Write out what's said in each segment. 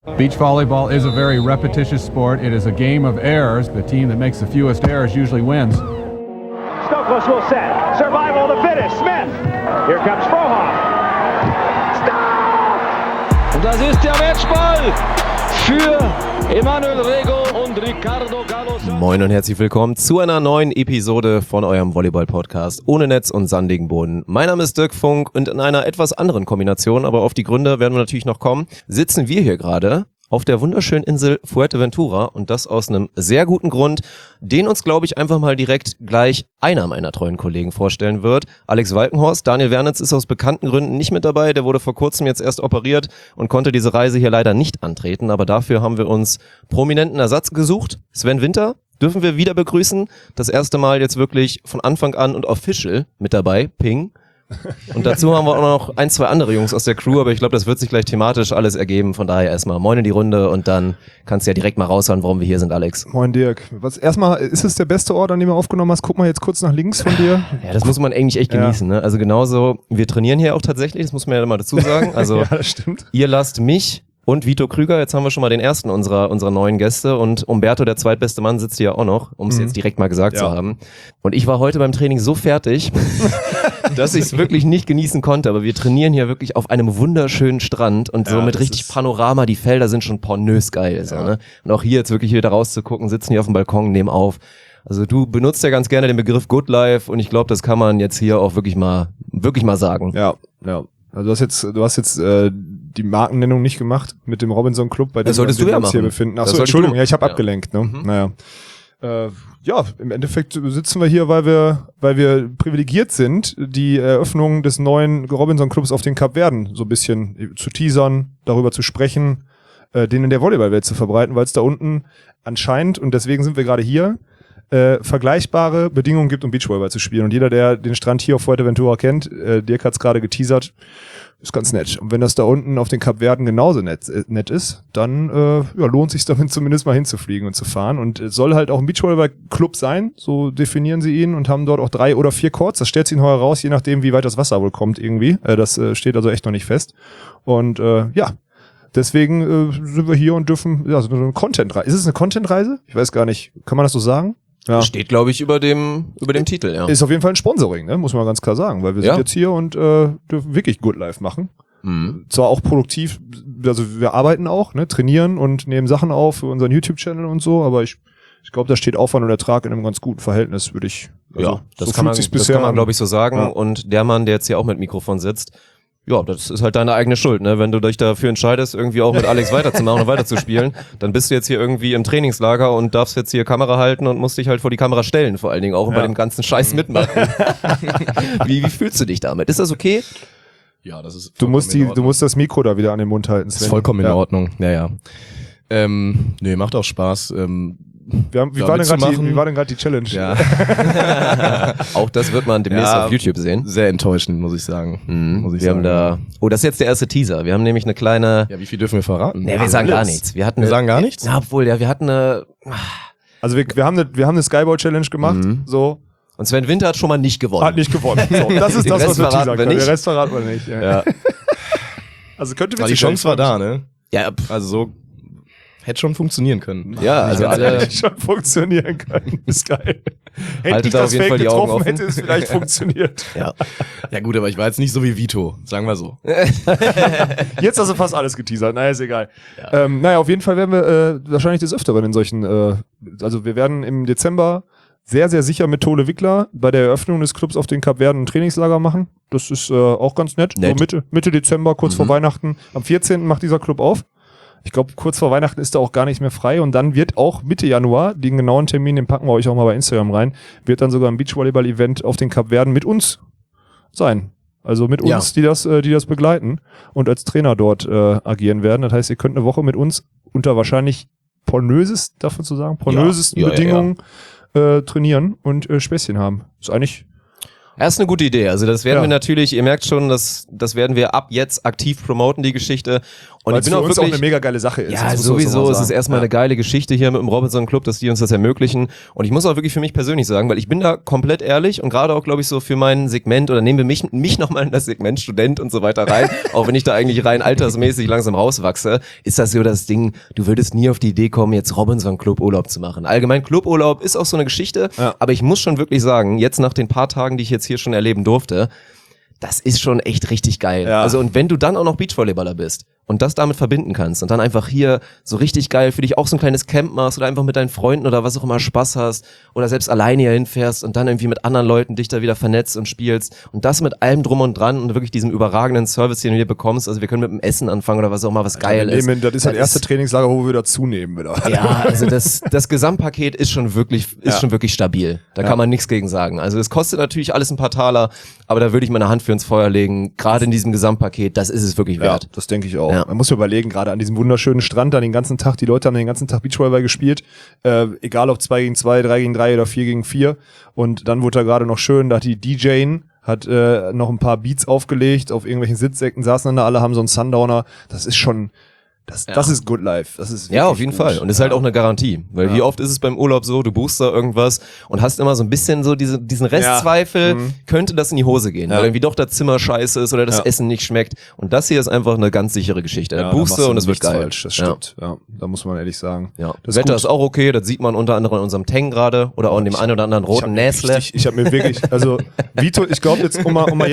Beach volleyball is a very repetitious sport. It is a game of errors. The team that makes the fewest errors usually wins. Stokos will set. Survival of the fittest. Smith. Here comes Frohoff. Stop! Und das ist der Matchball für Emanuel Rego und Ricardo Gallos. Moin und herzlich willkommen zu einer neuen Episode von eurem Volleyball-Podcast ohne Netz und sandigen Boden. Mein Name ist Dirk Funk und in einer etwas anderen Kombination, aber auf die Gründe werden wir natürlich noch kommen, sitzen wir hier gerade auf der wunderschönen Insel Fuerteventura und das aus einem sehr guten Grund, den uns, glaube ich, einfach mal direkt gleich einer meiner treuen Kollegen vorstellen wird. Alex Walkenhorst. Daniel Wernitz ist aus bekannten Gründen nicht mit dabei, der wurde vor kurzem jetzt erst operiert und konnte diese Reise hier leider nicht antreten, aber dafür haben wir uns prominenten Ersatz gesucht. Sven Winter dürfen wir wieder begrüßen, das erste Mal jetzt wirklich von Anfang an und official mit dabei, Ping. Und dazu haben wir auch noch ein, zwei andere Jungs aus der Crew, aber ich glaube, das wird sich gleich thematisch alles ergeben. Von daher erstmal moin in die Runde und dann kannst du ja direkt mal raushauen, warum wir hier sind, Alex. Moin Dirk. Erstmal, ist es der beste Ort, an dem du aufgenommen hast? Guck mal jetzt kurz nach links von dir. Ja, das muss man eigentlich echt genießen, ne? Also genauso, wir trainieren hier auch tatsächlich, das muss man ja mal dazu sagen. Also ja, das stimmt. Ihr lasst mich und Vito Krüger, jetzt haben wir schon mal den ersten unserer neuen Gäste und Umberto, der zweitbeste Mann, sitzt hier auch noch, um es jetzt direkt mal gesagt zu haben. Und ich war heute beim Training so fertig, dass ich es wirklich nicht genießen konnte, aber wir trainieren hier wirklich auf einem wunderschönen Strand und so mit richtig Panorama, die Felder sind schon pornös geil. So, ne? Und auch hier jetzt wirklich wieder rauszugucken, sitzen hier auf dem Balkon, nehmen auf. Also du benutzt ja ganz gerne den Begriff Good Life und ich glaube, das kann man jetzt hier auch wirklich mal sagen. Ja. Also du hast jetzt die Markennennung nicht gemacht mit dem Robinson Club, bei dem wir uns hier befinden. Achso, Entschuldigung, ich habe abgelenkt. Ne? Naja. Im Endeffekt sitzen wir hier, weil wir privilegiert sind, die Eröffnung des neuen Robinson Clubs auf den Kapverden so ein bisschen zu teasern, darüber zu sprechen, den in der Volleyballwelt zu verbreiten, weil es da unten anscheinend, und deswegen sind wir gerade hier, vergleichbare Bedingungen gibt, um Beachvolleyball zu spielen. Und jeder, der den Strand hier auf Fuerteventura kennt, Dirk hat es gerade geteasert, ist ganz nett. Und wenn das da unten auf den Kapverden genauso nett ist, dann lohnt sich damit zumindest mal hinzufliegen und zu fahren. Und es soll halt auch ein Beachvolleyball-Club sein, so definieren sie ihn, und haben dort auch 3 oder 4 Courts. Das stellt sich heuer raus, je nachdem, wie weit das Wasser wohl kommt irgendwie. Das steht also echt noch nicht fest. Und deswegen sind wir hier und dürfen, so eine Content-Reise. Ist es eine Content-Reise? Ich weiß gar nicht. Kann man das so sagen? Ja. Steht, glaube ich, über dem Titel, ja. Ist auf jeden Fall ein Sponsoring, ne? Muss man ganz klar sagen, weil wir sind jetzt hier und dürfen wirklich Good Life machen. Mhm. Zwar auch produktiv, also wir arbeiten auch, ne? Trainieren und nehmen Sachen auf für unseren YouTube-Channel und so, aber ich glaube, da steht Aufwand und Ertrag in einem ganz guten Verhältnis, würde ich. Also, das so kann man, glaube ich, so sagen. Ja. Und der Mann, der jetzt hier auch mit Mikrofon sitzt, ja, das ist halt deine eigene Schuld, ne? Wenn du dich dafür entscheidest, irgendwie auch mit Alex weiterzumachen und weiterzuspielen, dann bist du jetzt hier irgendwie im Trainingslager und darfst jetzt hier Kamera halten und musst dich halt vor die Kamera stellen, vor allen Dingen auch bei dem ganzen Scheiß mitmachen. Wie fühlst du dich damit? Ist das okay? Ja, das ist du musst das Mikro da wieder an den Mund halten, Sven. Das ist vollkommen in Ordnung. Ja. Nee, macht auch Spaß. Wie war denn gerade die Challenge? Ja. Auch das wird man demnächst auf YouTube sehen. Sehr enttäuschend, muss ich sagen. Haben da. Oh, das ist jetzt der erste Teaser. Wir haben nämlich eine kleine. Ja, wie viel dürfen wir verraten? Nee, wir sagen gar nichts. Wir sagen gar nichts? Na, obwohl, wir hatten eine. Also wir haben eine Skyball Challenge gemacht, so. Und Sven Winter hat schon mal nicht gewonnen. Hat nicht gewonnen. So, das ist das, was wir teasern können. Den Rest verraten wir nicht. Ja. Also könnte die Chance war da, ne? Ja, also so. Hätte schon funktionieren können. Ja, also hätte schon funktionieren können. Ist geil. Hätte ich das Fake getroffen, hätte es vielleicht funktioniert. Ja gut, aber ich war jetzt nicht so wie Vito, sagen wir so. Jetzt hast du fast alles geteasert, naja, ist egal. Ja. Auf jeden Fall werden wir wahrscheinlich des Öfteren in solchen, also wir werden im Dezember sehr, sehr sicher mit Tole Wickler bei der Eröffnung des Clubs auf den Kapverden ein Trainingslager machen. Das ist auch ganz nett. So Mitte Dezember, kurz vor Weihnachten. Am 14. macht dieser Club auf. Ich glaube, kurz vor Weihnachten ist er auch gar nicht mehr frei und dann wird auch Mitte Januar, den genauen Termin, den packen wir euch auch mal bei Instagram rein, wird dann sogar ein Beachvolleyball-Event auf den Kapverden mit uns sein. Also mit uns, die das begleiten und als Trainer dort agieren werden. Das heißt, ihr könnt eine Woche mit uns unter wahrscheinlich pornösesten Bedingungen trainieren und Späßchen haben. Ist eigentlich Das ist eine gute Idee. Also das werden wir natürlich, ihr merkt schon, das werden wir ab jetzt aktiv promoten, die Geschichte. Und weil es für uns auch eine mega geile Sache ist. Ja, sowieso ist es erstmal eine geile Geschichte hier mit dem Robinson Club, dass die uns das ermöglichen. Und ich muss auch wirklich für mich persönlich sagen, weil ich bin da komplett ehrlich und gerade auch, glaube ich, so für mein Segment, oder nehmen wir mich nochmal in das Segment Student und so weiter rein, auch wenn ich da eigentlich rein altersmäßig langsam rauswachse, ist das so das Ding, du würdest nie auf die Idee kommen, jetzt Robinson Club Urlaub zu machen. Allgemein Cluburlaub ist auch so eine Geschichte, aber ich muss schon wirklich sagen, jetzt nach den paar Tagen, die ich jetzt hier schon erleben durfte, das ist schon echt richtig geil. Ja. Also und wenn du dann auch noch Beachvolleyballer bist und das damit verbinden kannst und dann einfach hier so richtig geil für dich auch so ein kleines Camp machst oder einfach mit deinen Freunden oder was auch immer Spaß hast oder selbst alleine hier hinfährst und dann irgendwie mit anderen Leuten dich da wieder vernetzt und spielst und das mit allem drum und dran und wirklich diesem überragenden Service, den du hier bekommst. Also wir können mit dem Essen anfangen oder was auch immer, was geil ist. Das ist das erste Trainingslager, wo wir wieder zunehmen wieder. Ja, also das Gesamtpaket ist schon wirklich stabil. Da kann man nichts gegen sagen. Also es kostet natürlich alles ein paar Taler, aber da würde ich meine Hand für ins Feuer legen. Gerade in diesem Gesamtpaket, das ist es wirklich wert. Ja, das denke ich auch. Ja. Man muss ja überlegen, gerade an diesem wunderschönen Strand, da den ganzen Tag, die Leute haben den ganzen Tag Beachvolleyball gespielt, egal ob 2 gegen 2, 3 gegen 3 oder 4 gegen 4. Und dann wurde da gerade noch schön, da hat die DJin hat noch ein paar Beats aufgelegt, auf irgendwelchen Sitzsäcken saßen dann da alle, haben so einen Sundowner. Das ist schon... Das ist Good Life. Das ist ja, auf jeden Fall. Und ist halt auch eine Garantie. Weil wie oft ist es beim Urlaub so, du buchst da irgendwas und hast immer so ein bisschen so diesen Restzweifel, könnte das in die Hose gehen, weil irgendwie doch das Zimmer scheiße ist oder das Essen nicht schmeckt. Und das hier ist einfach eine ganz sichere Geschichte. Da buchst du und es wird geil. Falsch. Das stimmt. Ja, da muss man ehrlich sagen. Ja. Das Wetter ist auch okay, das sieht man unter anderem in unserem Tang gerade oder auch in dem einen oder anderen roten Näsle. Ich habe mir wirklich, also Vito, ich glaube jetzt,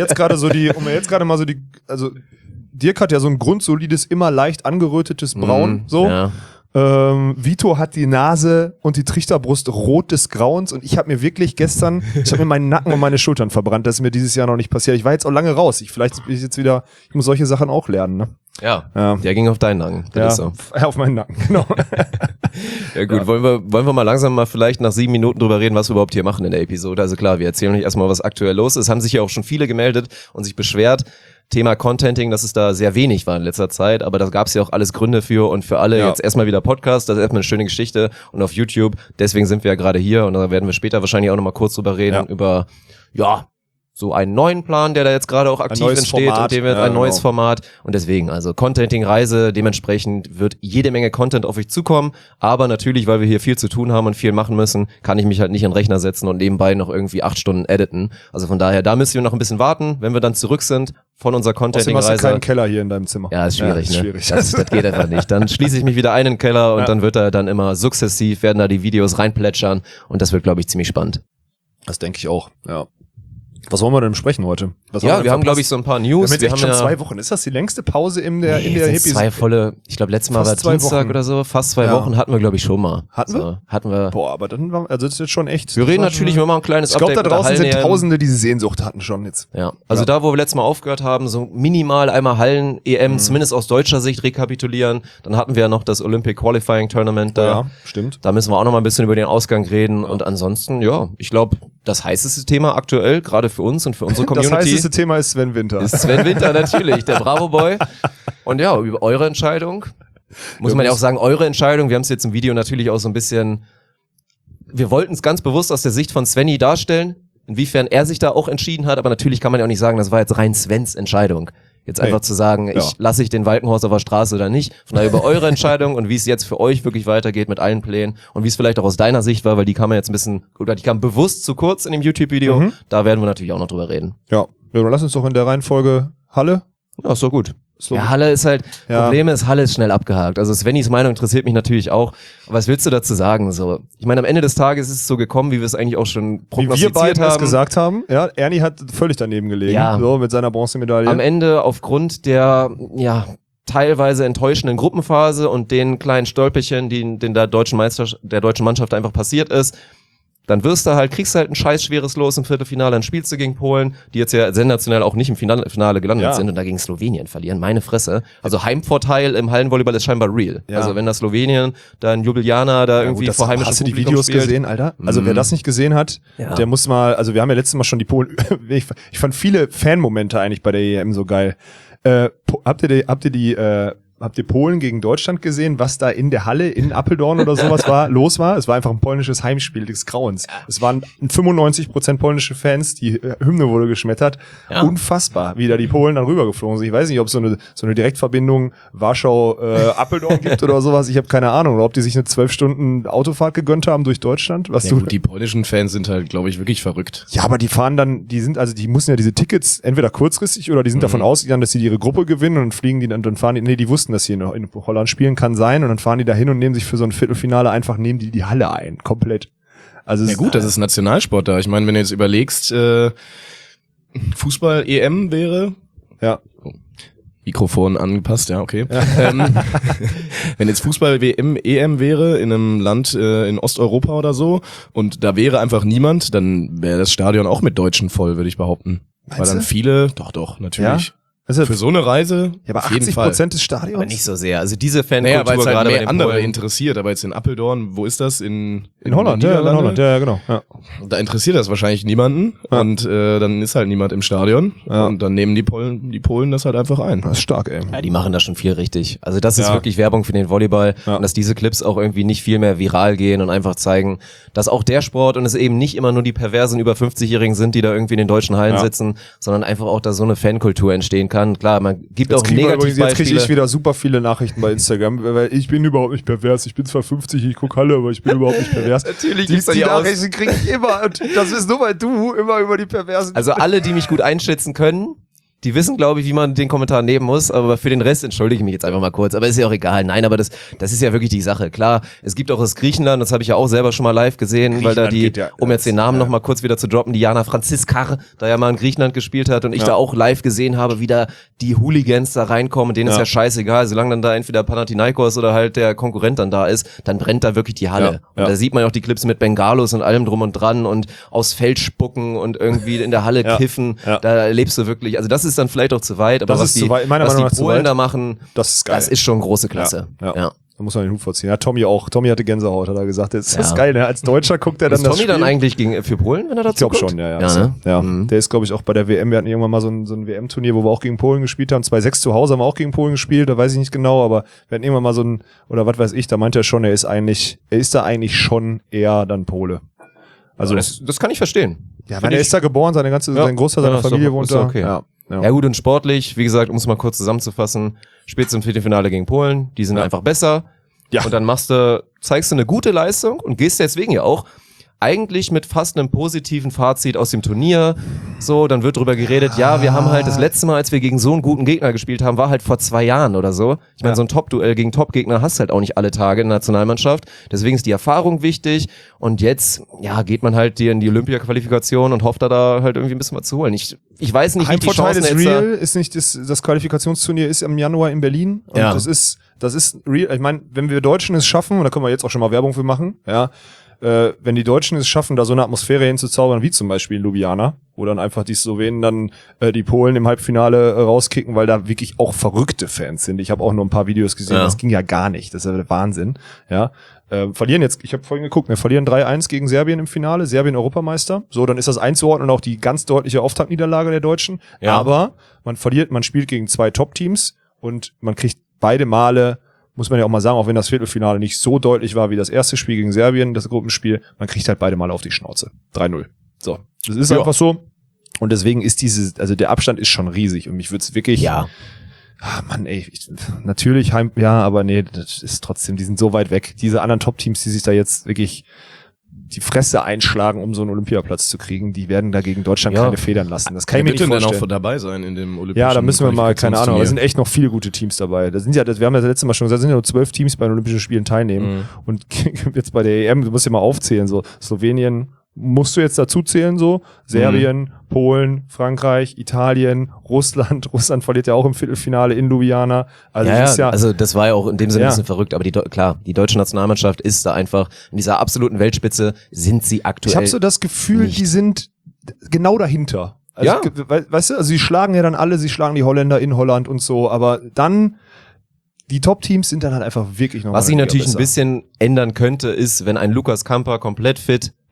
also Dirk hat ja so ein grundsolides, immer leicht angerötetes Braun, so. Ja. Vito hat die Nase und die Trichterbrust rot des Grauens und ich habe mir wirklich gestern, ich habe mir meinen Nacken und meine Schultern verbrannt, das ist mir dieses Jahr noch nicht passiert. Ich war jetzt auch lange raus. Ich muss solche Sachen auch lernen, ne? Ja. Der ging auf deinen Nacken. Das ist so. Auf meinen Nacken, genau. Ja gut, wollen wir mal langsam mal vielleicht nach 7 Minuten drüber reden, was wir überhaupt hier machen in der Episode. Also klar, wir erzählen euch erstmal, was aktuell los ist. Es haben sich ja auch schon viele gemeldet und sich beschwert. Thema Contenting, dass es da sehr wenig war in letzter Zeit, aber da gab es ja auch alles Gründe für und für alle jetzt erstmal wieder Podcast, das ist erstmal eine schöne Geschichte und auf YouTube, deswegen sind wir ja gerade hier und da werden wir später wahrscheinlich auch nochmal kurz drüber reden, über, so einen neuen Plan, der da jetzt gerade auch aktiv entsteht und dem wird ein neues Format und deswegen, also Contenting-Reise, dementsprechend wird jede Menge Content auf euch zukommen, aber natürlich, weil wir hier viel zu tun haben und viel machen müssen, kann ich mich halt nicht in den Rechner setzen und nebenbei noch irgendwie 8 Stunden editen, also von daher, da müsst ihr noch ein bisschen warten, wenn wir dann zurück sind von unserer Contenting-Reise. Hast du keinen Keller hier in deinem Zimmer. Ja, ist schwierig, ne? Das geht einfach nicht. Dann schließe ich mich wieder ein in den Keller und dann wird da dann immer sukzessiv, werden da die Videos reinplätschern und das wird, glaube ich, ziemlich spannend. Das denke ich auch, ja. Was wollen wir denn besprechen heute? Wir haben, glaube ich, so ein paar News. Wir haben jetzt schon 2 Wochen. Ist das die längste Pause in der Episode? Ich glaube, letztes Mal war Dienstag oder so. Fast 2 Wochen hatten wir, glaube ich, schon mal. Hatten wir? Boah, aber dann das ist jetzt schon echt. Wir reden natürlich immer ein kleines Update. Ich glaube, da draußen sind Tausende, die diese Sehnsucht hatten schon jetzt. Ja, also da, wo wir letztes Mal aufgehört haben, so minimal einmal Hallen-EM, zumindest aus deutscher Sicht rekapitulieren. Dann hatten wir ja noch das Olympic Qualifying Tournament da. Ja, stimmt. Da müssen wir auch noch mal ein bisschen über den Ausgang reden. Und ansonsten, ich glaube, das heißeste Thema aktuell, gerade für uns und für unsere Community. Das heißeste Thema ist Sven Winter. Ist Sven Winter natürlich, der Bravo Boy. Und über eure Entscheidung, muss man ja auch sagen, eure Entscheidung, wir haben es jetzt im Video natürlich auch so ein bisschen, wir wollten es ganz bewusst aus der Sicht von Svenny darstellen, inwiefern er sich da auch entschieden hat, aber natürlich kann man ja auch nicht sagen, das war jetzt rein Svens Entscheidung. Jetzt einfach zu sagen, lasse ich den Walkenhorst auf der Straße oder nicht. Von daher über eure Entscheidung und wie es jetzt für euch wirklich weitergeht mit allen Plänen und wie es vielleicht auch aus deiner Sicht war, weil die kam ja jetzt ein bisschen, oder die kam bewusst zu kurz in dem YouTube-Video. Da werden wir natürlich auch noch drüber reden. Ja, lass uns doch in der Reihenfolge Halle. Ja, ist doch gut. Ja, Halle ist halt, Problem ist, Halle ist schnell abgehakt. Also Svennys Meinung interessiert mich natürlich auch. Aber was willst du dazu sagen? So, ich meine, am Ende des Tages ist es so gekommen, wie wir es eigentlich auch schon prognostiziert haben. Wie wir beiden es gesagt haben. Ja, Ernie hat völlig daneben gelegen. So, mit seiner Bronzemedaille. Am Ende aufgrund der, teilweise enttäuschenden Gruppenphase und den kleinen Stolperchen, die in der deutschen Mannschaft einfach passiert ist, dann kriegst du halt ein scheiß schweres Los im Viertelfinale, dann spielst du gegen Polen, die jetzt ja sensationell auch nicht im Finale gelandet sind und da gegen Slowenien verlieren, meine Fresse. Also Heimvorteil im Hallenvolleyball ist scheinbar real. Ja. Also wenn das Slowenien, dann Ljubljana da irgendwie vor heimischem Hast du die Videos spielt. Gesehen, Alter? Also wer das nicht gesehen hat, der muss mal, also wir haben ja letztes Mal schon die Polen, ich fand viele Fanmomente eigentlich bei der EM so geil. Habt ihr die Polen gegen Deutschland gesehen, was da in der Halle in Apeldoorn oder sowas los war? Es war einfach ein polnisches Heimspiel des Grauens. Es waren 95% polnische Fans, die Hymne wurde geschmettert. Ja. Unfassbar, wie da die Polen dann rübergeflogen sind. Ich weiß nicht, ob es so eine Direktverbindung Warschau-Apeldoorn gibt oder sowas. Ich habe keine Ahnung. Oder ob die sich eine 12 Stunden Autofahrt gegönnt haben durch Deutschland. Die polnischen Fans sind halt, glaube ich, wirklich verrückt. Ja, aber die fahren dann, die müssen ja diese Tickets entweder kurzfristig oder die sind davon ausgegangen, dass sie ihre Gruppe gewinnen und dann fliegen die dann fahren die, die wussten, dass sie in Holland spielen kann sein und dann fahren die da hin und nehmen sich für so ein Viertelfinale nehmen die Halle ein, komplett. Also ja gut, das ist Nationalsport da. Ich meine, wenn du jetzt überlegst, Fußball-EM wäre, ja. Mikrofon angepasst, ja, okay. Ja. Wenn jetzt Fußball-EM wäre in einem Land in Osteuropa oder so und da wäre einfach niemand, dann wäre das Stadion auch mit Deutschen voll, würde ich behaupten. Weil dann viele, doch, natürlich. Ja? Also für so eine Reise, ja, aber 80% des Stadions? Aber nicht so sehr. Also diese Fankultur weil es halt gerade mehr bei den andere Polen interessiert. Aber jetzt in Apeldoorn, wo ist das? In Holland, ja, in Holland, ja, genau. Ja. Da interessiert das wahrscheinlich niemanden und dann ist halt niemand im Stadion und dann nehmen die Polen das halt einfach ein. Das ist stark, ey. Ja, die machen da schon viel richtig. Also das ist wirklich Werbung für den Volleyball und dass diese Clips auch irgendwie nicht viel mehr viral gehen und einfach zeigen, dass auch der Sport und es eben nicht immer nur die perversen über 50-Jährigen sind, die da irgendwie in den deutschen Hallen sitzen, sondern einfach auch, dass so eine Fankultur entstehen kann. Klar, man gibt jetzt auch Negativbeispiele. Jetzt kriege ich wieder super viele Nachrichten bei Instagram, weil ich bin überhaupt nicht pervers. Ich bin zwar 50, ich gucke Halle, aber ich bin überhaupt nicht pervers. Natürlich die Nachrichten kriege ich immer. Und das ist nur, weil du immer über die Perversen... Also alle, die mich gut einschätzen können, die wissen, glaube ich, wie man den Kommentar nehmen muss, aber für den Rest entschuldige ich mich jetzt einfach mal kurz, aber ist ja auch egal. Nein, aber das ist ja wirklich die Sache. Klar, es gibt auch das Griechenland, das habe ich ja auch selber schon mal live gesehen, weil da um jetzt den Namen noch mal kurz wieder zu droppen, die Jana Franziskar, da ja mal in Griechenland gespielt hat und ich da auch live gesehen habe, wie da die Hooligans da reinkommen, denen ist ja scheißegal, solange dann da entweder Panathinaikos oder halt der Konkurrent dann da ist, dann brennt da wirklich die Halle. Und da sieht man auch die Clips mit Bengalos und allem drum und dran und aus Feld spucken und irgendwie in der Halle kiffen, da erlebst du wirklich, also das ist dann vielleicht auch zu weit, aber was die Polen da machen, das ist geil. Das ist schon große Klasse. Ja. Da muss man den Hut vorziehen. Ja, Tommy auch. Tommy hatte Gänsehaut, hat er gesagt. Das ist geil, ne? Als Deutscher guckt er dann das Spiel. Ist Tommy dann eigentlich für Polen, wenn er dazu kommt? Ich glaube schon, ja. Der ist, glaube ich, auch bei der WM. Wir hatten irgendwann mal so ein WM-Turnier, wo wir auch gegen Polen gespielt haben. 2-6 zu Hause haben wir auch gegen Polen gespielt, da weiß ich nicht genau, aber wir hatten irgendwann mal oder was weiß ich, da meinte er schon, er ist da eigentlich schon eher dann Pole. Also das kann ich verstehen. Ja, weil er ist da geboren, sein Großteil seiner Familie wohnt da. Okay. Ja gut, und sportlich, wie gesagt, um es mal kurz zusammenzufassen, spielst du im Viertelfinale gegen Polen, die sind einfach besser. Ja. Und dann zeigst du eine gute Leistung und gehst deswegen ja auch eigentlich mit fast einem positiven Fazit aus dem Turnier. So, dann wird drüber geredet, wir haben halt das letzte Mal, als wir gegen so einen guten Gegner gespielt haben, war halt vor 2 Jahren oder so. Ich meine, so ein Top-Duell gegen Top-Gegner hast halt auch nicht alle Tage in der Nationalmannschaft. Deswegen ist die Erfahrung wichtig. Und jetzt, geht man halt in die Olympia-Qualifikation und hofft da halt irgendwie ein bisschen was zu holen. Ich weiß nicht, wie die Chancen ist real, ist nicht das Qualifikationsturnier ist im Januar in Berlin. Und das ist real. Ich meine, wenn wir Deutschen es schaffen, und da können wir jetzt auch schon mal Werbung für machen, wenn die Deutschen es schaffen, da so eine Atmosphäre hinzuzaubern, wie zum Beispiel in Ljubljana, wo dann einfach die Slowenen dann die Polen im Halbfinale rauskicken, weil da wirklich auch verrückte Fans sind. Ich habe auch nur ein paar Videos gesehen, das ging ja gar nicht, das ist ja der Wahnsinn. Verlieren jetzt, ich habe vorhin geguckt, wir verlieren 3-1 gegen Serbien im Finale, Serbien Europameister. So, dann ist das einzuordnen, auch die ganz deutliche Auftaktniederlage der Deutschen. Ja. Aber man spielt gegen 2 Top-Teams und man kriegt beide Male, muss man ja auch mal sagen, auch wenn das Viertelfinale nicht so deutlich war wie das erste Spiel gegen Serbien, das Gruppenspiel, man kriegt halt beide Mal auf die Schnauze. 3-0. So. Das ist einfach so. Und deswegen ist der Abstand ist schon riesig und mich würde es wirklich, natürlich aber nee, das ist trotzdem, die sind so weit weg. Diese anderen Top-Teams, die sich da jetzt wirklich die Fresse einschlagen, um so einen Olympiaplatz zu kriegen, die werden da gegen Deutschland keine Federn lassen. Das kann ich mir nicht vorstellen. Denn auch dabei sein in dem Olympischen. Ja, da müssen wir mal, keine Ahnung, aber es sind echt noch viele gute Teams dabei. Wir haben ja das letzte Mal schon gesagt, da sind ja nur 12 Teams bei den Olympischen Spielen teilnehmen. Und jetzt bei der EM, du musst ja mal aufzählen, so Slowenien musst du jetzt dazu zählen, so Serbien, Polen, Frankreich, Italien, Russland verliert ja auch im Viertelfinale in Ljubljana. Also also das war ja auch in dem Sinne ein bisschen verrückt, aber die deutsche Nationalmannschaft ist da einfach in dieser absoluten Weltspitze, sind sie aktuell. Ich habe so das Gefühl, die sind genau dahinter. Also, weißt du, also sie schlagen die Holländer in Holland und so, aber dann die Top-Teams sind dann halt einfach wirklich noch. Was sich natürlich ein bisschen ändern könnte, ist, wenn ein Lukas Kamper komplett fit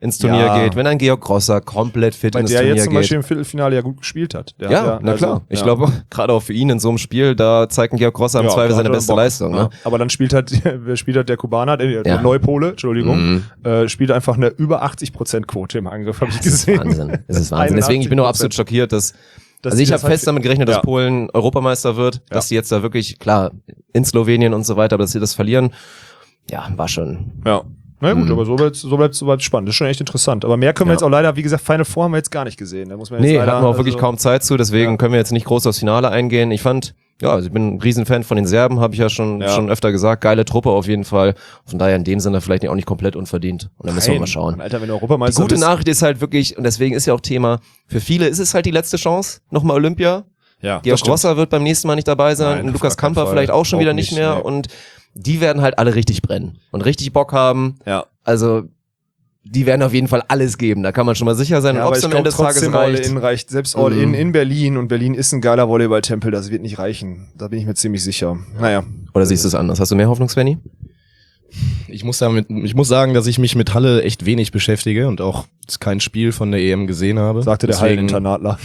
ins Turnier geht, wenn ein Georg Grosser komplett fit ins Turnier geht. Der jetzt zum Beispiel im Viertelfinale ja gut gespielt hat. Na klar. Ich glaube, gerade auch für ihn in so einem Spiel, da zeigt ein Georg Grosser im Zweifel seine beste Leistung. Ne? Aber dann spielt halt der Kubaner, der Neupole, Entschuldigung, spielt einfach eine über 80% Quote im Angriff, habe ich gesehen. Das ist Wahnsinn. Deswegen, ich bin auch absolut schockiert, dass also ich habe fest damit gerechnet, dass Polen Europameister wird, dass die jetzt da wirklich, klar, in Slowenien und so weiter, aber dass sie das verlieren, war schon. Ja. Na gut, aber so bleibt spannend. Das ist schon echt interessant. Aber mehr können wir jetzt auch leider, wie gesagt, Final Four haben wir jetzt gar nicht gesehen. Da muss man jetzt hatten wir auch wirklich kaum Zeit zu, deswegen können wir jetzt nicht groß aufs Finale eingehen. Ich fand, also ich bin ein Riesenfan von den Serben, habe ich ja schon öfter gesagt. Geile Truppe auf jeden Fall. Von daher in dem Sinne vielleicht auch nicht komplett unverdient. Und dann müssen wir mal schauen. Alter, wenn du Europameister Die gute Nachricht ist halt wirklich, und deswegen ist ja auch Thema, für viele ist es halt die letzte Chance, nochmal Olympia. Ja, Georg Grosser wird beim nächsten Mal nicht dabei sein. Nein, und Lukas Kamper vielleicht auch schon wieder nicht mehr. Nee. Und die werden halt alle richtig brennen und richtig Bock haben. Ja. Also die werden auf jeden Fall alles geben, da kann man schon mal sicher sein. Ja, ob es am Ende des Tages reicht. Selbst All-In in Berlin, und Berlin ist ein geiler Volleyballtempel, das wird nicht reichen. Da bin ich mir ziemlich sicher. Naja. Oder siehst du es anders? Hast du mehr Hoffnung, Svenny? Ich muss sagen, dass ich mich mit Halle echt wenig beschäftige und auch kein Spiel von der EM gesehen habe. Sagte der Halleninternatler.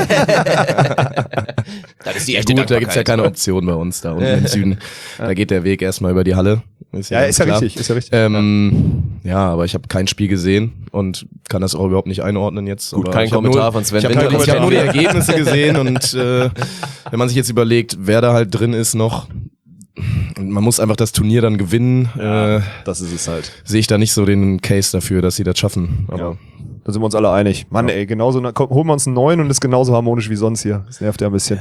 Das ist die echte Dankbarkeit. Da gibt's ja keine Option bei uns da unten im Süden. Da geht der Weg erstmal über die Halle. Ist ja richtig. Aber ich habe kein Spiel gesehen und kann das auch überhaupt nicht einordnen jetzt. Gut, kein Kommentar von Sven. Ich habe nur die Ergebnisse gesehen und wenn man sich jetzt überlegt, wer da halt drin ist noch, und man muss einfach das Turnier dann gewinnen. Das ist es halt. Sehe ich da nicht so den Case dafür, dass sie das schaffen. Aber da sind wir uns alle einig. Mann, genauso, holen wir uns einen neuen und ist genauso harmonisch wie sonst hier. Das nervt ja ein bisschen.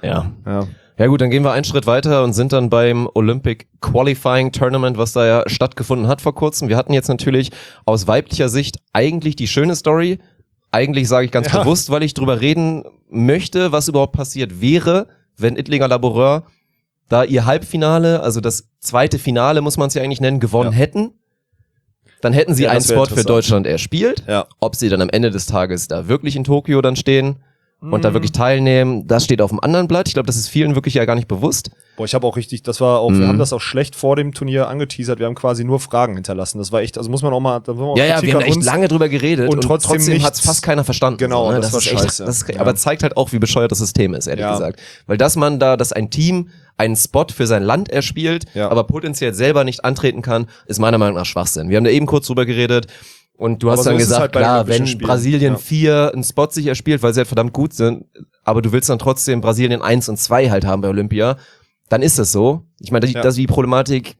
Ja gut, dann gehen wir einen Schritt weiter und sind dann beim Olympic Qualifying Tournament, was da ja stattgefunden hat vor kurzem. Wir hatten jetzt natürlich aus weiblicher Sicht eigentlich die schöne Story. Eigentlich sage ich ganz bewusst, weil ich drüber reden möchte, was überhaupt passiert wäre, wenn Ittlinger Laboureur da ihr Halbfinale, also das zweite Finale, muss man es ja eigentlich nennen, gewonnen hätten. Dann hätten sie einen Spot für Deutschland erspielt. Ja. Ob sie dann am Ende des Tages da wirklich in Tokio dann stehen und da wirklich teilnehmen, das steht auf dem anderen Blatt. Ich glaube, das ist vielen wirklich ja gar nicht bewusst. Boah, ich habe auch richtig, wir haben das auch schlecht vor dem Turnier angeteasert. Wir haben quasi nur Fragen hinterlassen. Das war echt, also muss man auch mal, wir haben echt lange drüber geredet und trotzdem hat es fast keiner verstanden. Genau, so, ne? das war scheiße. Aber zeigt halt auch, wie bescheuert das System ist, ehrlich gesagt. Weil dass ein Team einen Spot für sein Land erspielt, aber potenziell selber nicht antreten kann, ist meiner Meinung nach Schwachsinn. Wir haben da eben kurz drüber geredet. Und du hast dann gesagt, halt klar, wenn Brasilien 4 einen Spot sich erspielt, weil sie halt verdammt gut sind, aber du willst dann trotzdem Brasilien 1 und 2 halt haben bei Olympia, dann ist das so. Ich meine, das ist die Problematik.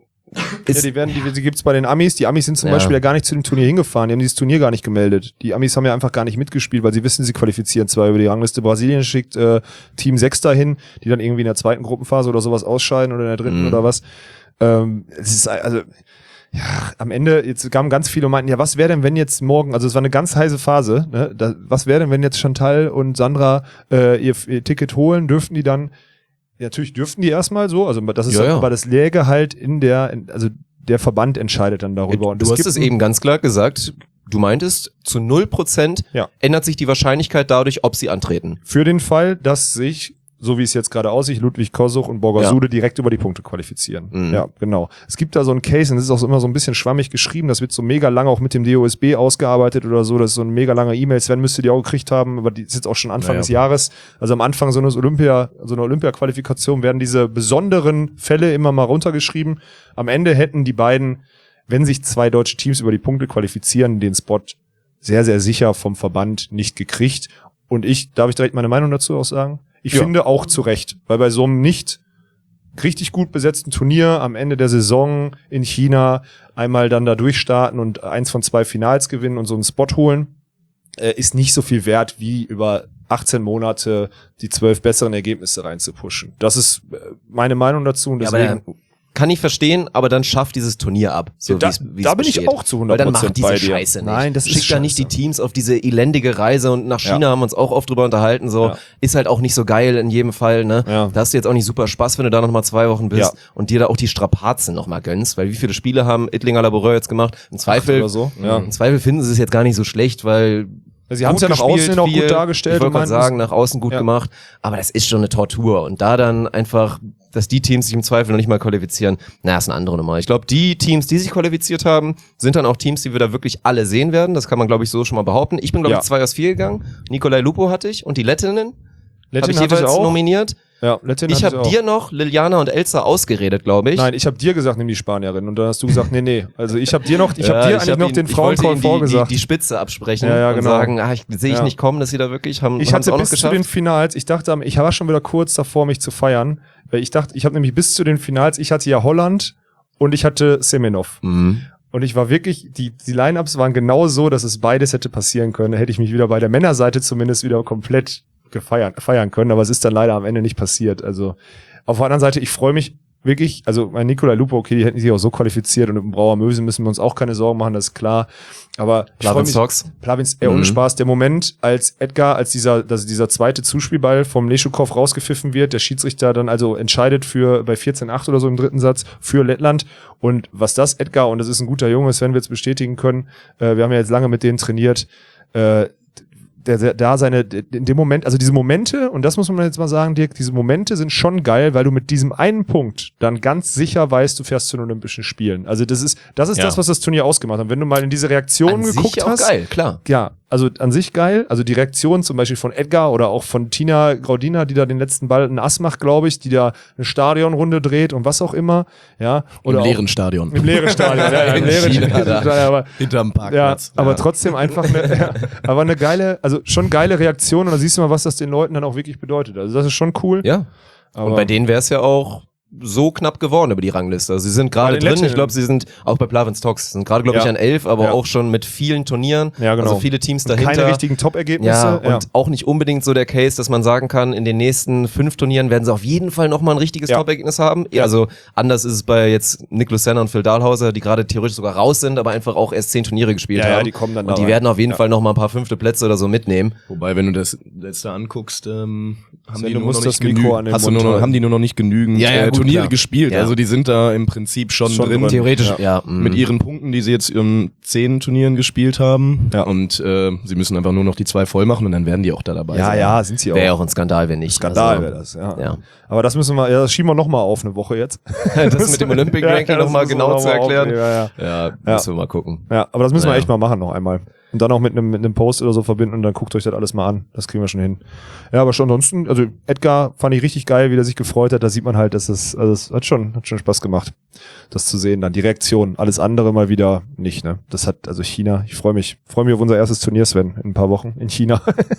Die gibt's bei den Amis. Die Amis sind zum Beispiel ja gar nicht zu dem Turnier hingefahren. Die haben dieses Turnier gar nicht gemeldet. Die Amis haben ja einfach gar nicht mitgespielt, weil sie wissen, sie qualifizieren zwar über die Rangliste. Brasilien schickt Team 6 dahin, die dann irgendwie in der zweiten Gruppenphase oder sowas ausscheiden oder in der dritten oder was. Es ist also... Ja, am Ende, jetzt kamen ganz viele und meinten, was wäre denn, wenn jetzt morgen, also es war eine ganz heiße Phase, ne? Was wäre denn, wenn jetzt Chantal und Sandra ihr Ticket holen, dürften die dann, natürlich dürften die erstmal so, also das ist aber das läge halt also der Verband entscheidet dann darüber. Und du hast es eben ganz klar gesagt, du meintest, zu 0% ändert sich die Wahrscheinlichkeit dadurch, ob sie antreten. Für den Fall, dass sich, so wie es jetzt gerade aussieht, Ludwig Kosuch und Borgasude direkt über die Punkte qualifizieren. Ja, genau. Es gibt da so ein Case, und das ist auch immer so ein bisschen schwammig geschrieben, das wird so mega lang auch mit dem DOSB ausgearbeitet oder so, das ist so ein mega langer E-Mail, Sven müsste die auch gekriegt haben, aber die ist jetzt auch schon Anfang des Jahres, also am Anfang so eine Olympia-Qualifikation werden diese besonderen Fälle immer mal runtergeschrieben. Am Ende hätten die beiden, wenn sich 2 deutsche Teams über die Punkte qualifizieren, den Spot sehr, sehr sicher vom Verband nicht gekriegt. Und darf ich direkt meine Meinung dazu auch sagen? Ich finde auch zu Recht, weil bei so einem nicht richtig gut besetzten Turnier am Ende der Saison in China einmal dann da durchstarten und 1 von 2 Finals gewinnen und so einen Spot holen, ist nicht so viel wert, wie über 18 Monate die 12 besseren Ergebnisse reinzupushen. Das ist meine Meinung dazu und deswegen... Kann ich verstehen, aber dann schafft dieses Turnier ab. So da bin ich auch zu 100% Weil dann macht diese bei dir. Scheiße nicht. Nein, das ist Schickt da nicht die Teams auf diese elendige Reise und nach China haben wir uns auch oft drüber unterhalten, so ist halt auch nicht so geil in jedem Fall, ne? Ja. Da hast du jetzt auch nicht super Spaß, wenn du da nochmal 2 Wochen bist und dir da auch die Strapazen nochmal gönnst, weil wie viele Spiele haben Ittlinger Laboureur jetzt gemacht? Im Zweifel, oder so. Im Zweifel finden sie es jetzt gar nicht so schlecht, weil sie haben es ja nach außen auch gut dargestellt. Ich wollte mal sagen, nach außen gut gemacht, aber das ist schon eine Tortur und da dann einfach dass die Teams sich im Zweifel noch nicht mal qualifizieren, ist eine andere Nummer. Ich glaube, die Teams, die sich qualifiziert haben, sind dann auch Teams, die wir da wirklich alle sehen werden. Das kann man, glaube ich, so schon mal behaupten. Ich bin, glaube ich, 2 aus 4 gegangen. Nikolai Lupo hatte ich und die Lettinnen habe ich jeweils nominiert. Ja, ich habe dir noch Liliana und Elsa ausgeredet, glaube ich. Nein, ich habe dir gesagt, nimm die Spanierin. Und dann hast du gesagt, nee. Also ich habe dir eigentlich noch den Frauencall vorgesagt. Die Spitze absprechen genau. Und sagen, sehe ich nicht kommen, dass sie da wirklich haben. Ich hatte bis zu den Finals, ich dachte, ich war schon wieder kurz davor, mich zu feiern. Weil ich dachte, ich habe nämlich bis zu den Finals, ich hatte ja Holland und ich hatte Semenov. Mhm. Und ich war wirklich, die Line-Ups waren genau so, dass es beides hätte passieren können. Da hätte ich mich wieder bei der Männerseite zumindest wieder komplett feiern können, aber es ist dann leider am Ende nicht passiert. Also auf der anderen Seite, ich freue mich wirklich, also mein Nikolai Lupo, okay, die hätten sich auch so qualifiziert und mit dem Brauer Möse müssen wir uns auch keine Sorgen machen, das ist klar. Aber Plavins, ohne Spaß, der Moment, als Edgar, als dieser zweite Zuspielball vom Leschukov rausgepfiffen wird, der Schiedsrichter dann also entscheidet bei 14-8 oder so im dritten Satz für Lettland. Und was das Edgar, und das ist ein guter Junge, das werden wir jetzt bestätigen können, wir haben ja jetzt lange mit denen trainiert, in dem Moment, also diese Momente, und das muss man jetzt mal sagen, Dirk, diese Momente sind schon geil, weil du mit diesem einen Punkt dann ganz sicher weißt, du fährst zu den Olympischen Spielen. Also das ist das, was das Turnier ausgemacht hat. Wenn du mal in diese Reaktionen geguckt hast. Auch geil, klar. Ja, also an sich geil. Also die Reaktion zum Beispiel von Edgar oder auch von Tina Graudina, die da den letzten Ball einen Ass macht, glaube ich, die da eine Stadionrunde dreht und was auch immer. Ja, oder im leeren Stadion. Im leeren Stadion, ja. Im leeren Stadion, aber hinterm Parkplatz. Ja, aber trotzdem einfach eine geile, also schon geile Reaktion und da siehst du mal, was das den Leuten dann auch wirklich bedeutet. Also das ist schon cool. Ja. Aber und bei denen wäre es ja auch so knapp geworden über die Rangliste. Also sie sind gerade drin, ich glaube, sie sind auch bei Plavins Talks, sind gerade, glaube ich, an 11, aber auch schon mit vielen Turnieren. Ja, genau. Also viele Teams dahinter. Keine richtigen Top-Ergebnisse. Ja, und auch nicht unbedingt so der Case, dass man sagen kann, in den nächsten 5 Turnieren werden sie auf jeden Fall nochmal ein richtiges Top-Ergebnis haben. Ja. Also anders ist es bei jetzt Nick Lucena und Phil Dahlhauser, die gerade theoretisch sogar raus sind, aber einfach auch erst 10 Turniere gespielt haben. Ja, die kommen dann und die werden auf jeden Fall nochmal ein paar 5. Plätze oder so mitnehmen. Wobei, wenn du das letzte anguckst, haben die nur noch nicht genügend Turniere gespielt. Ja. Also die sind da im Prinzip schon drin. Theoretisch, mit ihren Punkten, die sie jetzt in 10 Turnieren gespielt haben. Ja. Und sie müssen einfach nur noch die 2 voll machen und dann werden die auch da dabei sein. Ja, sind sie auch. Wäre auch ein Skandal, wenn nicht. Skandal wäre das, ja. Aber das müssen wir, das schieben wir nochmal auf eine Woche jetzt. Das mit dem Olympic Ranking nochmal genau zu erklären. Müssen wir mal gucken. Ja, aber das müssen wir echt mal machen noch einmal. Und dann auch mit einem Post oder so verbinden und dann guckt euch das alles mal an. Das kriegen wir schon hin. Ja, aber schon ansonsten, also Edgar fand ich richtig geil, wie der sich gefreut hat. Da sieht man halt, dass es hat schon Spaß gemacht, das zu sehen. Dann die Reaktion. Alles andere mal wieder nicht, ne? Das hat, also China, ich freue mich auf unser erstes Turnier, Sven, in ein paar Wochen in China.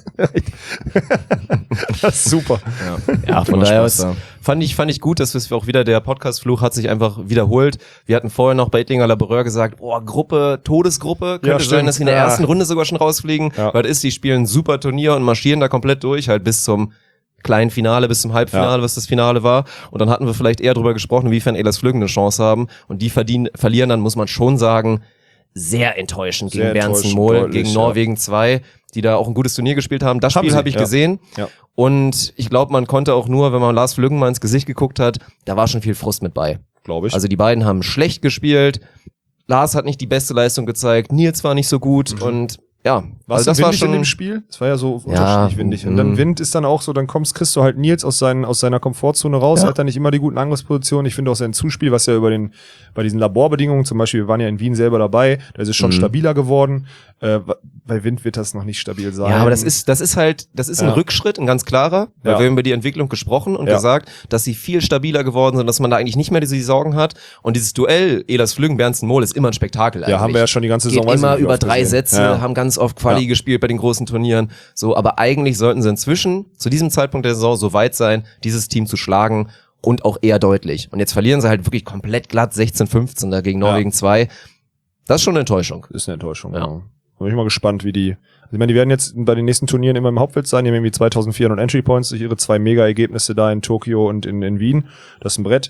Das ist super. Ja, von daher fand ich gut, dass wir auch wieder, der Podcast-Fluch hat sich einfach wiederholt. Wir hatten vorher noch bei Ettlinger Laboureur gesagt, Todesgruppe, könnte sein, dass sie in der ersten Runde sogar schon rausfliegen, weil das ist, die spielen ein super Turnier und marschieren da komplett durch, halt bis zum kleinen Finale, bis zum Halbfinale, was das Finale war. Und dann hatten wir vielleicht eher drüber gesprochen, inwiefern Ehlers Flüggen eine Chance haben. Und die verlieren dann, muss man schon sagen, sehr enttäuschend gegen Berndsen-Mohl, gegen Norwegen 2, die da auch ein gutes Turnier gespielt haben. Das Spiel habe ich gesehen. Ja. Und ich glaube, man konnte auch nur, wenn man Lars Flüggen mal ins Gesicht geguckt hat, da war schon viel Frust mit bei. Glaube ich. Also die beiden haben schlecht gespielt. Lars hat nicht die beste Leistung gezeigt. Nils war nicht so gut und ja, also das war schon in dem Spiel. Es war ja so unterschiedlich windig. Und dann Wind ist dann auch so, dann kriegst du halt Nils aus seiner Komfortzone raus. Er hat dann nicht immer die guten Angriffspositionen. Ich finde auch sein Zuspiel, was ja bei diesen Laborbedingungen, zum Beispiel, wir waren ja in Wien selber dabei, da ist es schon stabiler geworden. Bei Wind wird das noch nicht stabil sein. Ja, aber das ist ein Rückschritt, ein ganz klarer, weil wir haben über die Entwicklung gesprochen und gesagt, dass sie viel stabiler geworden sind, dass man da eigentlich nicht mehr diese Sorgen hat. Und dieses Duell Ehlers Flüggen, Berndsen-Mohl ist immer ein Spektakel eigentlich. Ja, haben wir ja schon die ganze Saison. Geht immer über 3 Sätze, haben ganz oft Quali gespielt bei den großen Turnieren. So, aber eigentlich sollten sie inzwischen zu diesem Zeitpunkt der Saison so weit sein, dieses Team zu schlagen und auch eher deutlich. Und jetzt verlieren sie halt wirklich komplett glatt 16-15 da gegen Norwegen 2. Das ist schon eine Enttäuschung. Ist eine Enttäuschung, ja. Bin ich mal gespannt, wie also ich meine, die werden jetzt bei den nächsten Turnieren immer im Hauptfeld sein. Die haben irgendwie 2400 Entry Points durch ihre 2 Mega-Ergebnisse da in Tokio und in Wien. Das ist ein Brett.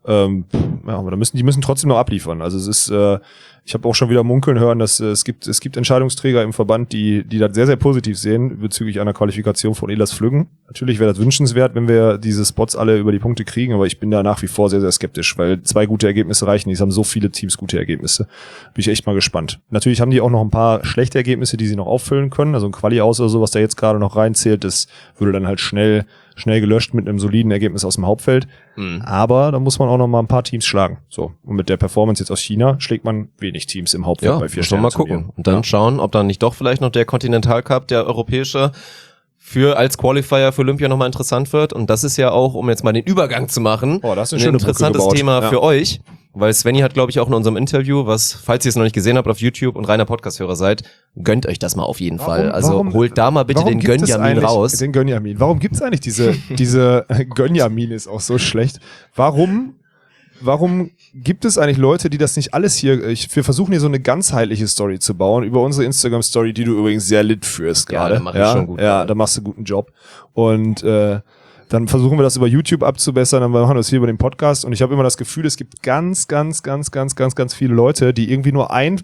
Aber die müssen trotzdem noch abliefern. Also es ist, ich habe auch schon wieder munkeln hören, dass es gibt Entscheidungsträger im Verband, die das sehr, sehr positiv sehen bezüglich einer Qualifikation von Ehlers Flüggen. Natürlich wäre das wünschenswert, wenn wir diese Spots alle über die Punkte kriegen, aber ich bin da nach wie vor sehr, sehr skeptisch, weil 2 gute Ergebnisse reichen. Es haben so viele Teams gute Ergebnisse. Bin ich echt mal gespannt. Natürlich haben die auch noch ein paar schlechte Ergebnisse, die sie noch auffüllen können. Also ein Quali aus oder so, was da jetzt gerade noch reinzählt, das würde dann halt schnell schnell gelöscht mit einem soliden Ergebnis aus dem Hauptfeld. Aber da muss man auch noch mal ein paar Teams schlagen. So. Und mit der Performance jetzt aus China schlägt man wenig Teams im Hauptfeld bei 4 Sternen. Mal gucken. Und dann schauen, ob dann nicht doch vielleicht noch der Continental Cup, der europäische, als Qualifier für Olympia nochmal interessant wird. Und das ist ja auch, um jetzt mal den Übergang zu machen, das ist ein interessantes Thema für euch. Weil Svenny hat, glaube ich, auch in unserem Interview, falls ihr es noch nicht gesehen habt auf YouTube und reiner Podcast-Hörer seid, gönnt euch das mal auf jeden Fall. Also holt da mal bitte den Gönjamin raus. Den Gönjamin. Warum gibt's eigentlich diese Gönjamin ist auch so schlecht. Warum gibt es eigentlich Leute, die das nicht alles hier, wir versuchen hier so eine ganzheitliche Story zu bauen über unsere Instagram-Story, die du übrigens sehr lit führst gerade. Ja, da mach ich schon gut. Ja, da machst du einen guten Job. Und dann versuchen wir das über YouTube abzubessern, dann machen wir das hier über den Podcast und ich habe immer das Gefühl, es gibt ganz viele Leute, die irgendwie nur einen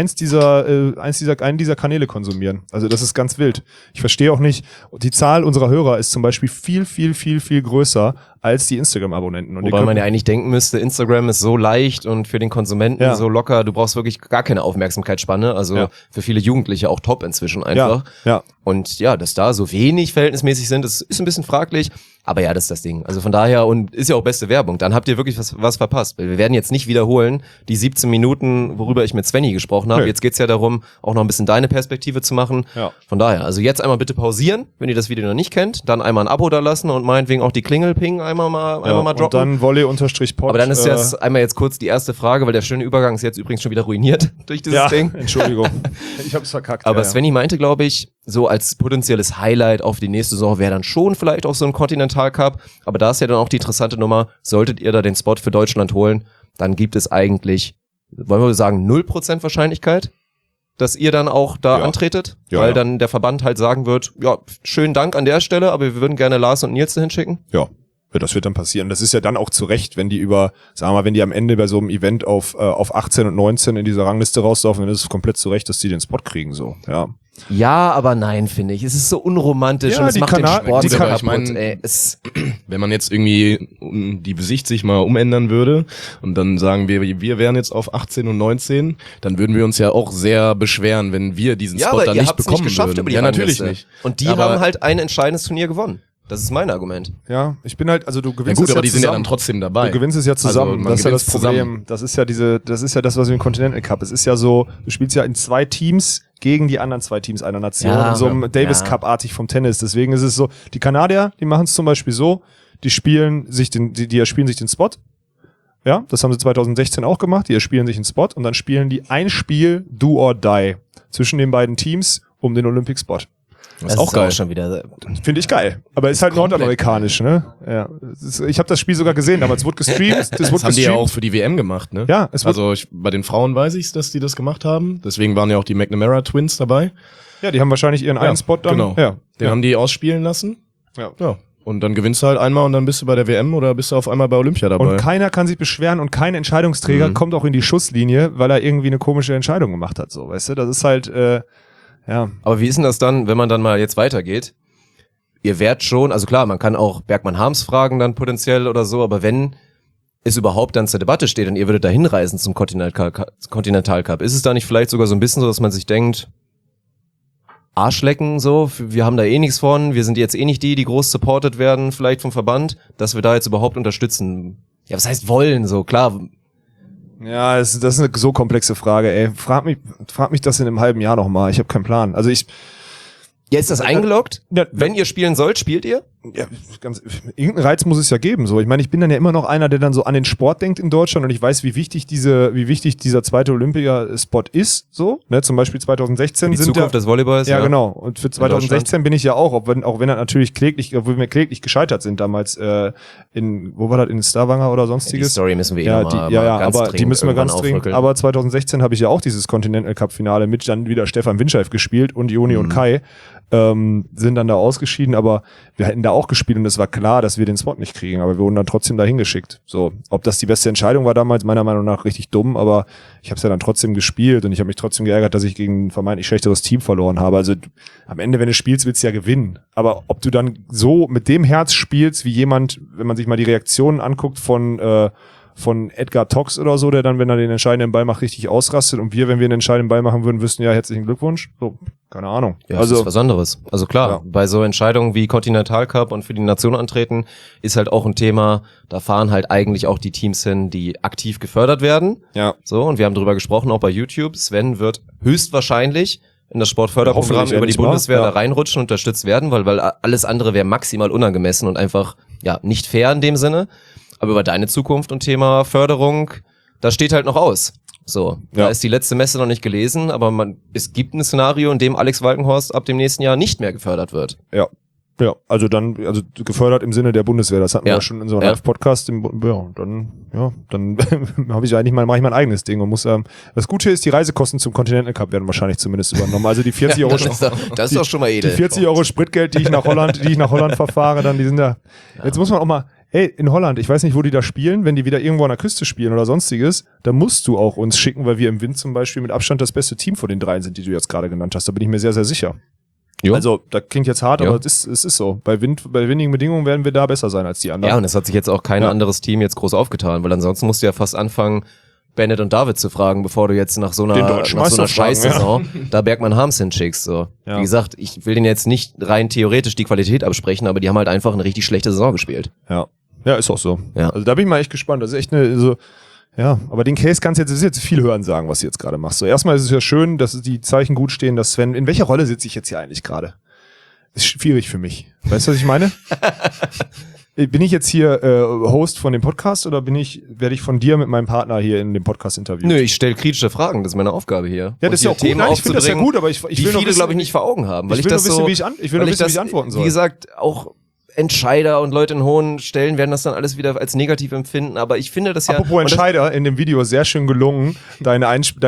dieser Kanäle konsumieren. Also das ist ganz wild. Ich verstehe auch nicht, die Zahl unserer Hörer ist zum Beispiel viel größer als die Instagram-Abonnenten. Und wobei man ja eigentlich denken müsste, Instagram ist so leicht und für den Konsumenten so locker, du brauchst wirklich gar keine Aufmerksamkeitsspanne, also für viele Jugendliche auch top inzwischen einfach. Ja. Und ja, dass da so wenig verhältnismäßig sind, das ist ein bisschen fraglich, aber ja, das ist das Ding. Also von daher, und ist ja auch beste Werbung, dann habt ihr wirklich was verpasst. Wir werden jetzt nicht wiederholen, die 17 Minuten, worüber ich mit Svenny gesprochen habe. Jetzt geht's ja darum, auch noch ein bisschen deine Perspektive zu machen. Ja. Von daher, also jetzt einmal bitte pausieren, wenn ihr das Video noch nicht kennt, dann einmal ein Abo da lassen und meinetwegen auch die Klingel pingen einmal mal droppen. Und dann Volley_pod. Aber dann ist jetzt kurz die erste Frage, weil der schöne Übergang ist jetzt übrigens schon wieder ruiniert durch dieses Ding. Entschuldigung. Ich hab's verkackt. Aber Svenny meinte, glaube ich, so als potenzielles Highlight auf die nächste Saison wäre dann schon vielleicht auch so ein Continental Cup. Aber da ist ja dann auch die interessante Nummer, solltet ihr da den Spot für Deutschland holen, dann gibt es eigentlich, wollen wir sagen, 0% Wahrscheinlichkeit, dass ihr dann auch da antretet, weil dann der Verband halt sagen wird, ja, schönen Dank an der Stelle, aber wir würden gerne Lars und Nils dahin schicken. Ja, das wird dann passieren. Das ist ja dann auch zu Recht, wenn die wenn die am Ende bei so einem Event auf 18 und 19 in dieser Rangliste rauslaufen, dann ist es komplett zu Recht, dass die den Spot kriegen, so, ja. Ja, aber nein, finde ich. Es ist so unromantisch und es macht den Sport so kaputt. Ich meine, wenn man jetzt irgendwie die Sicht sich mal umändern würde und dann sagen wir wären jetzt auf 18 und 19, dann würden wir uns ja auch sehr beschweren, wenn wir diesen Spot dann nicht bekommen würden. Ja, natürlich nicht. Und die haben halt ein entscheidendes Turnier gewonnen. Das ist mein Argument. Ja, ich bin halt, also du gewinnst es ja aber die sind ja dann trotzdem dabei. Du gewinnst es ja zusammen. Also das ist ja das Problem. Das ist ja das, was wir im Continental Cup. Es ist ja so, du spielst ja in 2 Teams gegen die anderen 2 Teams einer Nation, in so einem Davis Cup-artig vom Tennis. Deswegen ist es so, die Kanadier, die machen es zum Beispiel so, die erspielen sich den Spot. Ja, das haben sie 2016 auch gemacht. Die erspielen sich einen Spot und dann spielen die ein Spiel Do or Die zwischen den beiden Teams um den Olympic Spot. Das ist auch geil. Schon wieder. Finde ich geil. Aber ist halt nordamerikanisch, ne? Ja. Ich habe das Spiel sogar gesehen, damals wurde gestreamt. Das haben die ja auch für die WM gemacht, ne? Ja, bei den Frauen weiß ich, dass die das gemacht haben. Deswegen waren ja auch die McNamara Twins dabei. Ja, die haben wahrscheinlich ihren einen Spot dann. Genau. Ja. Den haben die ausspielen lassen. Ja. Und dann gewinnst du halt einmal und dann bist du bei der WM oder bist du auf einmal bei Olympia dabei. Und keiner kann sich beschweren und kein Entscheidungsträger kommt auch in die Schusslinie, weil er irgendwie eine komische Entscheidung gemacht hat, so, weißt du? Das ist halt, ja. Aber wie ist denn das dann, wenn man dann mal jetzt weitergeht? Ihr werdet schon, also klar, man kann auch Bergmann-Harms fragen dann potenziell oder so, aber wenn es überhaupt dann zur Debatte steht und ihr würdet da hinreisen zum Continental Cup, ist es da nicht vielleicht sogar so ein bisschen so, dass man sich denkt, Arschlecken so, wir haben da eh nichts von, wir sind jetzt eh nicht die groß supported werden, vielleicht vom Verband, dass wir da jetzt überhaupt unterstützen? Ja, was heißt wollen, so, klar. Ja, das ist eine so komplexe Frage, ey. Frag mich das in einem halben Jahr nochmal. Ich habe keinen Plan. Also ja, ist das eingeloggt? Ja, wenn ihr spielen sollt, spielt ihr? Ja, irgendeinen Reiz muss es ja geben, so. Ich meine, ich bin dann ja immer noch einer, der dann so an den Sport denkt in Deutschland und ich weiß, wie wichtig dieser zweite Olympia-Spot ist, so, ne, zum Beispiel 2016 die Zukunft des Volleyballs, ja, genau. Und für 2016 bin ich ja auch wenn er natürlich obwohl wir kläglich gescheitert sind damals, wo war das, in Stavanger oder sonstiges? Die Story müssen wir die müssen wir ganz dringend, aber 2016 habe ich ja auch dieses Continental Cup Finale mit dann wieder Stefan Windscheif gespielt und Joni und Kai, sind dann da ausgeschieden, aber wir hätten da auch gespielt und es war klar, dass wir den Spot nicht kriegen, aber wir wurden dann trotzdem dahin geschickt. So, ob das die beste Entscheidung war damals, meiner Meinung nach richtig dumm, aber ich habe es ja dann trotzdem gespielt und ich habe mich trotzdem geärgert, dass ich gegen ein vermeintlich schlechteres Team verloren habe. Also am Ende, wenn du spielst, willst du ja gewinnen. Aber ob du dann so mit dem Herz spielst, wie jemand, wenn man sich mal die Reaktionen anguckt von von Edgar Tox oder so, der dann, wenn er den entscheidenden Ball macht, richtig ausrastet und wir, wenn wir einen entscheidenden Ball machen würden, wüssten, ja, herzlichen Glückwunsch. So, keine Ahnung. Ja, also, das ist was anderes. Also klar, bei so Entscheidungen wie Continental Cup und für die Nation antreten, ist halt auch ein Thema, da fahren halt eigentlich auch die Teams hin, die aktiv gefördert werden. Ja. So, und wir haben drüber gesprochen, auch bei YouTube. Sven wird höchstwahrscheinlich in das Sportförderprogramm über die Bundeswehr da reinrutschen und unterstützt werden, weil alles andere wäre maximal unangemessen und einfach, ja, nicht fair in dem Sinne. Aber über deine Zukunft und Thema Förderung, das steht halt noch aus. So, da ist die letzte Messe noch nicht gelesen, aber es gibt ein Szenario, in dem Alex Walkenhorst ab dem nächsten Jahr nicht mehr gefördert wird. Ja. Ja, also gefördert im Sinne der Bundeswehr, das hatten wir ja schon in so einem Live-Podcast. Dann mache ich mein eigenes Ding und muss, das Gute ist, die Reisekosten zum Continental Cup werden wahrscheinlich zumindest übernommen. Also die 40 Euro, das ist doch schon mal edel. Die 40 Euro Spritgeld, die ich nach Holland verfahre, dann, die sind da. Ja. Jetzt muss man auch mal, hey, in Holland, ich weiß nicht, wo die da spielen, wenn die wieder irgendwo an der Küste spielen oder sonstiges, da musst du auch uns schicken, weil wir im Wind zum Beispiel mit Abstand das beste Team von den dreien sind, die du jetzt gerade genannt hast. Da bin ich mir sehr, sehr sicher. Jo. Also, das klingt jetzt hart, aber es ist so. Bei windigen Bedingungen werden wir da besser sein als die anderen. Ja, und es hat sich jetzt auch kein anderes Team jetzt groß aufgetan, weil ansonsten musst du ja fast anfangen, Bennett und David zu fragen, bevor du jetzt nach so einer Scheißsaison da Bergmann Harms hinschickst. So. Ja. Wie gesagt, ich will denen jetzt nicht rein theoretisch die Qualität absprechen, aber die haben halt einfach eine richtig schlechte Saison gespielt. Ja. Ja, ist auch so. Ja. Also da bin ich mal echt gespannt. Das ist echt ja, aber den Case das ist jetzt viel hören sagen, was du jetzt gerade machst. So, erstmal ist es ja schön, dass die Zeichen gut stehen, dass Sven, in welcher Rolle sitze ich jetzt hier eigentlich gerade? Ist schwierig für mich. Weißt du, was ich meine? Bin ich jetzt hier Host von dem Podcast oder werde ich von dir mit meinem Partner hier in dem Podcast interviewt? Nö, ich stelle kritische Fragen, das ist meine Aufgabe hier. Ja, das ist ja auch gut. Nein, ich finde das ja gut, aber ich will noch viele, glaube ich, nicht vor Augen haben. Weil ich will nur wissen, wie ich antworten soll. Wie gesagt, auch Entscheider und Leute in hohen Stellen werden das dann alles wieder als negativ empfinden, aber ich finde das ja... Apropos Entscheider, in dem Video sehr schön gelungen, deine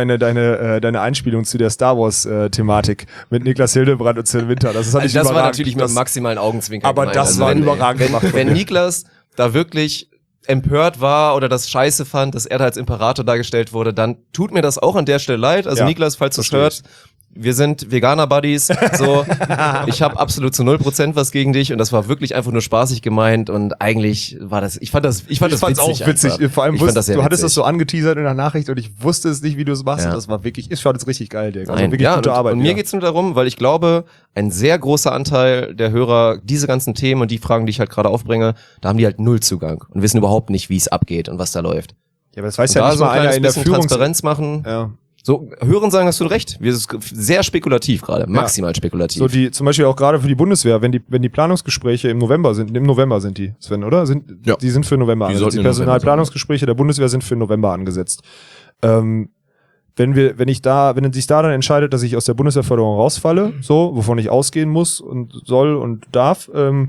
Einspielung zu der Star Wars Thematik mit Niklas Hildebrand und Sven Winter. Das war natürlich mit maximalen Augenzwinkern aber gemeint. Das war überragend gemacht. Wenn Niklas da wirklich empört war oder das scheiße fand, dass er da als Imperator dargestellt wurde, dann tut mir das auch an der Stelle leid. Also Niklas, falls du es hört, wir sind Veganer-Buddies, so. Ich habe absolut zu 0% was gegen dich und das war wirklich einfach nur spaßig gemeint und eigentlich war das, ich fand das witzig auch witzig. Einfach. Vor allem du hattest das so angeteasert in der Nachricht und ich wusste es nicht, wie du es machst. Ja. Das war wirklich, ich fand es richtig geil, Digga. Also wirklich gute Arbeit. Und mir geht's nur darum, weil ich glaube, ein sehr großer Anteil der Hörer, diese ganzen Themen und die Fragen, die ich halt gerade aufbringe, da haben die halt null Zugang und wissen überhaupt nicht, wie es abgeht und was da läuft. Ja, aber das weiß ja nicht mal einer in der Transparenz machen. Ja. So, hören sagen, hast du recht. Wir sind sehr spekulativ gerade, maximal spekulativ. So zum Beispiel auch gerade für die Bundeswehr, wenn die Planungsgespräche im November sind die, Sven, oder? Die sind für November angesetzt. Die Personalplanungsgespräche der Bundeswehr sind für November angesetzt. Wenn sich da dann entscheidet, dass ich aus der Bundeswehrförderung rausfalle, so, wovon ich ausgehen muss und soll und darf,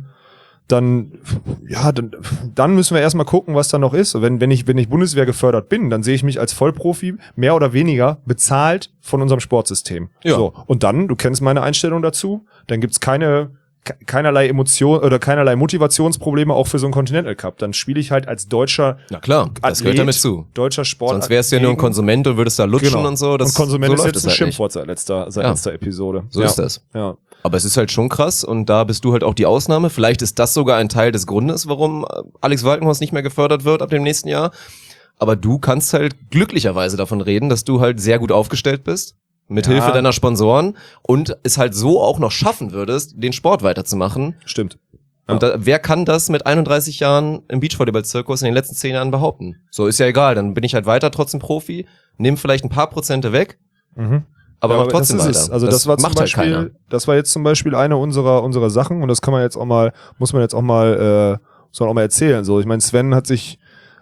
dann müssen wir erstmal gucken, was da noch ist. Wenn ich Bundeswehr gefördert bin, dann sehe ich mich als Vollprofi mehr oder weniger bezahlt von unserem Sportsystem. Ja. So. Und dann, du kennst meine Einstellung dazu, dann gibt's keinerlei Emotion oder keinerlei Motivationsprobleme auch für so einen Continental Cup. Dann spiele ich halt als deutscher Na klar, das gehört damit zu. Deutscher Sport. Sonst wärst du ja nur ein Konsument und würdest da lutschen und so. Und Konsument ist jetzt ein Schimpfwort seit letzter Episode. So ist das. Ja. Aber es ist halt schon krass und da bist du halt auch die Ausnahme. Vielleicht ist das sogar ein Teil des Grundes, warum Alex Walkenhorst nicht mehr gefördert wird ab dem nächsten Jahr. Aber du kannst halt glücklicherweise davon reden, dass du halt sehr gut aufgestellt bist. Mit Hilfe deiner Sponsoren und es halt so auch noch schaffen würdest, den Sport weiterzumachen. Stimmt. Und wer kann das mit 31 Jahren im Beachvolleyball-Zirkus in den letzten 10 Jahren behaupten? So, ist ja egal, dann bin ich halt weiter trotzdem Profi, nimm vielleicht ein paar Prozente weg, aber mach trotzdem weiter. Also das war zum Beispiel, halt das war jetzt zum Beispiel eine unserer Sachen und das muss man jetzt auch mal erzählen. So, ich meine, Sven hat sich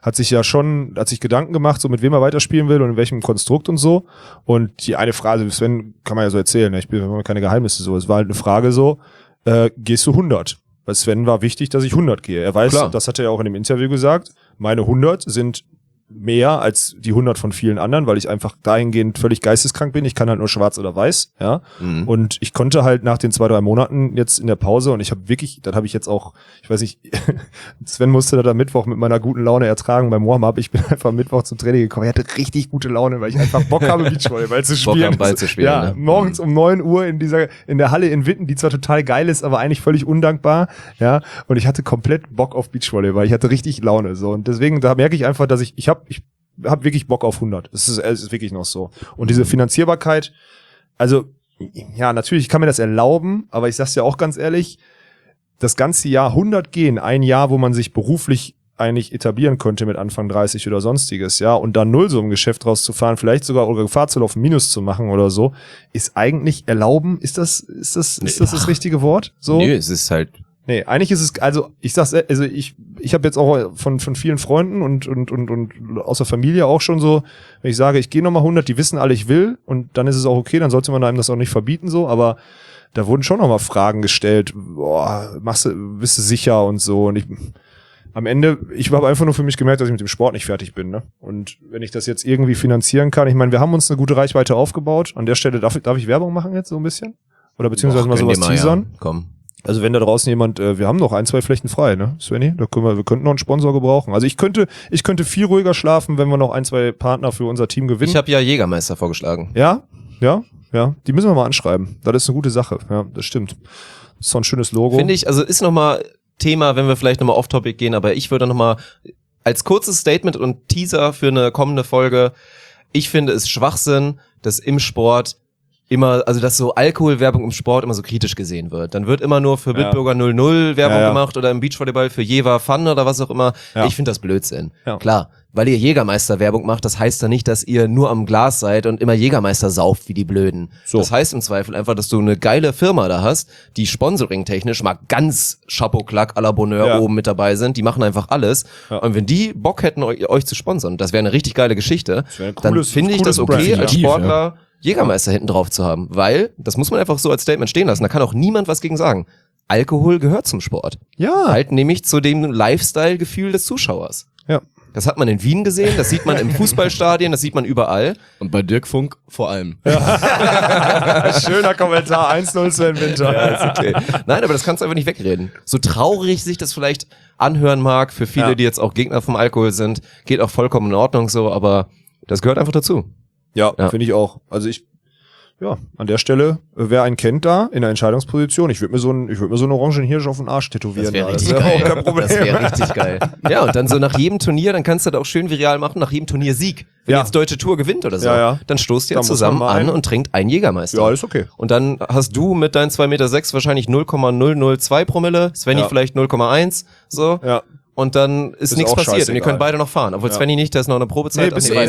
Gedanken gemacht, so mit wem er weiterspielen will und in welchem Konstrukt und so. Und die eine Frage, Sven kann man ja so erzählen, ich bin keine Geheimnisse so. Es war halt eine Frage so, gehst du 100? Weil Sven war wichtig, dass ich 100 gehe. Er weiß, das hat er ja auch in dem Interview gesagt, meine 100 sind mehr als die 100 von vielen anderen, weil ich einfach dahingehend völlig geisteskrank bin. Ich kann halt nur schwarz oder weiß, ja. Und ich konnte halt nach den 2-3 Monaten jetzt in der Pause und ich habe wirklich, dann habe ich jetzt auch, ich weiß nicht, Sven musste da am Mittwoch mit meiner guten Laune ertragen beim Warm-Up. Ich bin einfach am Mittwoch zum Training gekommen. Ich hatte richtig gute Laune, weil ich einfach Bock habe, Beachvolleyball zu spielen. Bock haben, Ball zu spielen, ja, ne? Morgens um 9 Uhr in der Halle in Witten, die zwar total geil ist, aber eigentlich völlig undankbar, ja. Und ich hatte komplett Bock auf Beachvolleyball. Ich hatte richtig Laune, so. Und deswegen, da merke ich einfach, dass ich hab wirklich Bock auf 100. Es ist wirklich noch so. Und diese Finanzierbarkeit, also, ja, natürlich kann mir das erlauben, aber ich sag's ja auch ganz ehrlich, das ganze Jahr 100 gehen, ein Jahr, wo man sich beruflich eigentlich etablieren könnte mit Anfang 30 oder sonstiges, ja, und dann Nullsummengeschäft rauszufahren, vielleicht sogar oder Gefahr zu laufen, Minus zu machen oder so, ist eigentlich erlauben, ist das das richtige Wort? So? Nö, es ist halt. Nee, eigentlich ist es, also ich habe jetzt auch von vielen Freunden und aus der Familie auch schon so, wenn ich sage, ich gehe nochmal 100, die wissen alle, ich will, und dann ist es auch okay, dann sollte man einem das auch nicht verbieten, so, aber da wurden schon nochmal Fragen gestellt, bist du sicher und so, und am Ende, ich habe einfach nur für mich gemerkt, dass ich mit dem Sport nicht fertig bin, ne? Und wenn ich das jetzt irgendwie finanzieren kann, ich meine, wir haben uns eine gute Reichweite aufgebaut, an der Stelle darf ich Werbung machen jetzt so ein bisschen? Oder beziehungsweise mal sowas teasern? Ja. Komm. Also wenn da draußen jemand, wir haben noch 1-2 Flächen frei, ne, Svenny? Wir könnten noch einen Sponsor gebrauchen. Also ich könnte viel ruhiger schlafen, wenn wir noch 1-2 Partner für unser Team gewinnen. Ich habe ja Jägermeister vorgeschlagen. Ja. Die müssen wir mal anschreiben. Das ist eine gute Sache. Ja, das stimmt. Das ist so ein schönes Logo. Finde ich, also ist nochmal Thema, wenn wir vielleicht nochmal off-topic gehen, aber ich würde nochmal als kurzes Statement und Teaser für eine kommende Folge, ich finde es Schwachsinn, dass im Sport immer, also dass so Alkoholwerbung im Sport immer so kritisch gesehen wird. Dann wird immer nur für Bitburger 00 Werbung gemacht oder im Beachvolleyball für Jever Fun oder was auch immer. Ja. Ich finde das Blödsinn. Ja. Klar, weil ihr Jägermeister Werbung macht, das heißt dann nicht, dass ihr nur am Glas seid und immer Jägermeister sauft wie die Blöden. So. Das heißt im Zweifel einfach, dass du eine geile Firma da hast, die sponsoring-technisch mal ganz Chapeau-Clack à la Bonheur oben mit dabei sind. Die machen einfach alles. Ja. Und wenn die Bock hätten, euch zu sponsern, das wäre eine richtig geile Geschichte, dann finde ich das okay Brand, als Sportler, Jägermeister hinten drauf zu haben, weil, das muss man einfach so als Statement stehen lassen, da kann auch niemand was gegen sagen. Alkohol gehört zum Sport. Ja. Halt nämlich zu dem Lifestyle-Gefühl des Zuschauers. Ja. Das hat man in Wien gesehen, das sieht man im Fußballstadien, das sieht man überall. Und bei Dirk Funk vor allem. Ja. Schöner Kommentar, 1-0 Sven Winter. Ja, ist okay. Nein, aber das kannst du einfach nicht wegreden. So traurig sich das vielleicht anhören mag, für viele, die jetzt auch Gegner vom Alkohol sind, geht auch vollkommen in Ordnung so, aber das gehört einfach dazu. Ja, finde ich auch. Also an der Stelle, wer einen kennt da in der Entscheidungsposition, ich würde mir so einen orangen Hirsch auf den Arsch tätowieren. Das wäre richtig geil. Auch kein Problem. Das wäre richtig geil. Ja, und dann so nach jedem Turnier, dann kannst du das auch schön viral machen, nach jedem Turniersieg. Wenn jetzt Deutsche Tour gewinnt oder so, dann stoßt ihr zusammen an und trinkt einen Jägermeister. Ja, ist okay. Und dann hast du mit deinen 2,6 Meter wahrscheinlich 0,002 Promille, Svenny vielleicht 0,1, so. Ja. Und dann ist nichts passiert und ihr könnt beide noch fahren. Obwohl Svenny nicht, da ist noch eine Probezeit.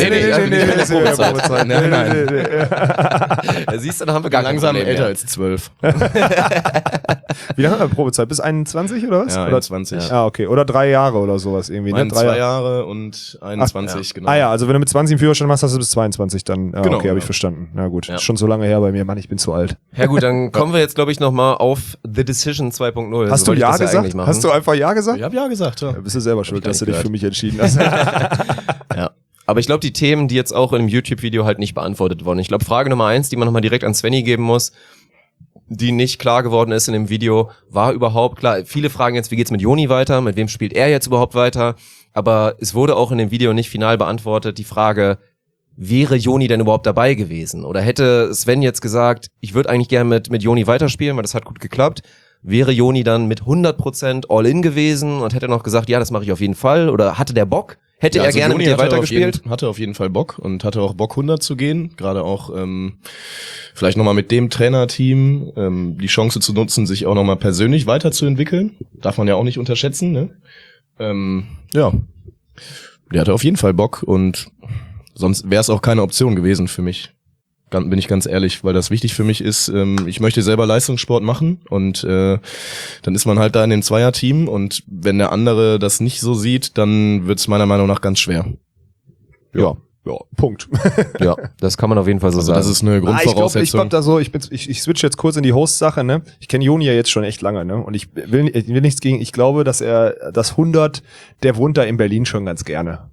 Nee. Siehst du, da haben wir gar langsam älter als 12. Wie lange haben wir Probezeit? Bis 21 oder was? Ja, oder 21. Ah, okay. Oder 3 Jahre oder sowas irgendwie. Ne? 2 Jahre und 21, genau. Ah ja, also wenn du mit 20 einen Führerschein machst, hast du bis 22 dann. Ja, genau, okay, habe ich verstanden. Na gut, ist schon so lange her bei mir, Mann, ich bin zu alt. Ja gut, dann kommen wir jetzt, glaube ich, nochmal auf The Decision 2.0. Hast du Ja gesagt? Hast du einfach Ja gesagt? Ich habe Ja gesagt, ja. Bist du selber schuld, dass du dich für mich entschieden hast. Ja. Aber ich glaube, die Themen, die jetzt auch in dem YouTube-Video halt nicht beantwortet wurden. Ich glaube, Frage Nummer 1, die man nochmal direkt an Svenny geben muss, die nicht klar geworden ist in dem Video, war überhaupt klar. Viele fragen jetzt, wie geht's mit Joni weiter? Mit wem spielt er jetzt überhaupt weiter? Aber es wurde auch in dem Video nicht final beantwortet, die Frage, wäre Joni denn überhaupt dabei gewesen? Oder hätte Sven jetzt gesagt, ich würde eigentlich gerne mit Joni weiterspielen, weil das hat gut geklappt. Wäre Joni dann mit 100% All-In gewesen und hätte noch gesagt, ja, das mache ich auf jeden Fall? Oder hatte der Bock? Hätte er gerne Joni mit dir weitergespielt? Hatte auf jeden Fall Bock und hatte auch Bock 100 zu gehen. Gerade auch vielleicht nochmal mit dem Trainerteam die Chance zu nutzen, sich auch nochmal persönlich weiterzuentwickeln. Darf man ja auch nicht unterschätzen. Ne? Ja, der hatte auf jeden Fall Bock und sonst wäre es auch keine Option gewesen für mich. Bin ich ganz ehrlich, weil das wichtig für mich ist, ich möchte selber Leistungssport machen und dann ist man halt da in dem Zweierteam und wenn der andere das nicht so sieht, dann wird es meiner Meinung nach ganz schwer. Ja, Punkt. Ja, das kann man auf jeden Fall so sagen. Das ist eine Grundvoraussetzung. Ich glaube da so, ich switch jetzt kurz in die Host-Sache, ne? Ich kenne Joni ja jetzt schon echt lange, ne? Und ich will nichts gegen, ich glaube, dass er das 100, der wohnt da in Berlin schon ganz gerne.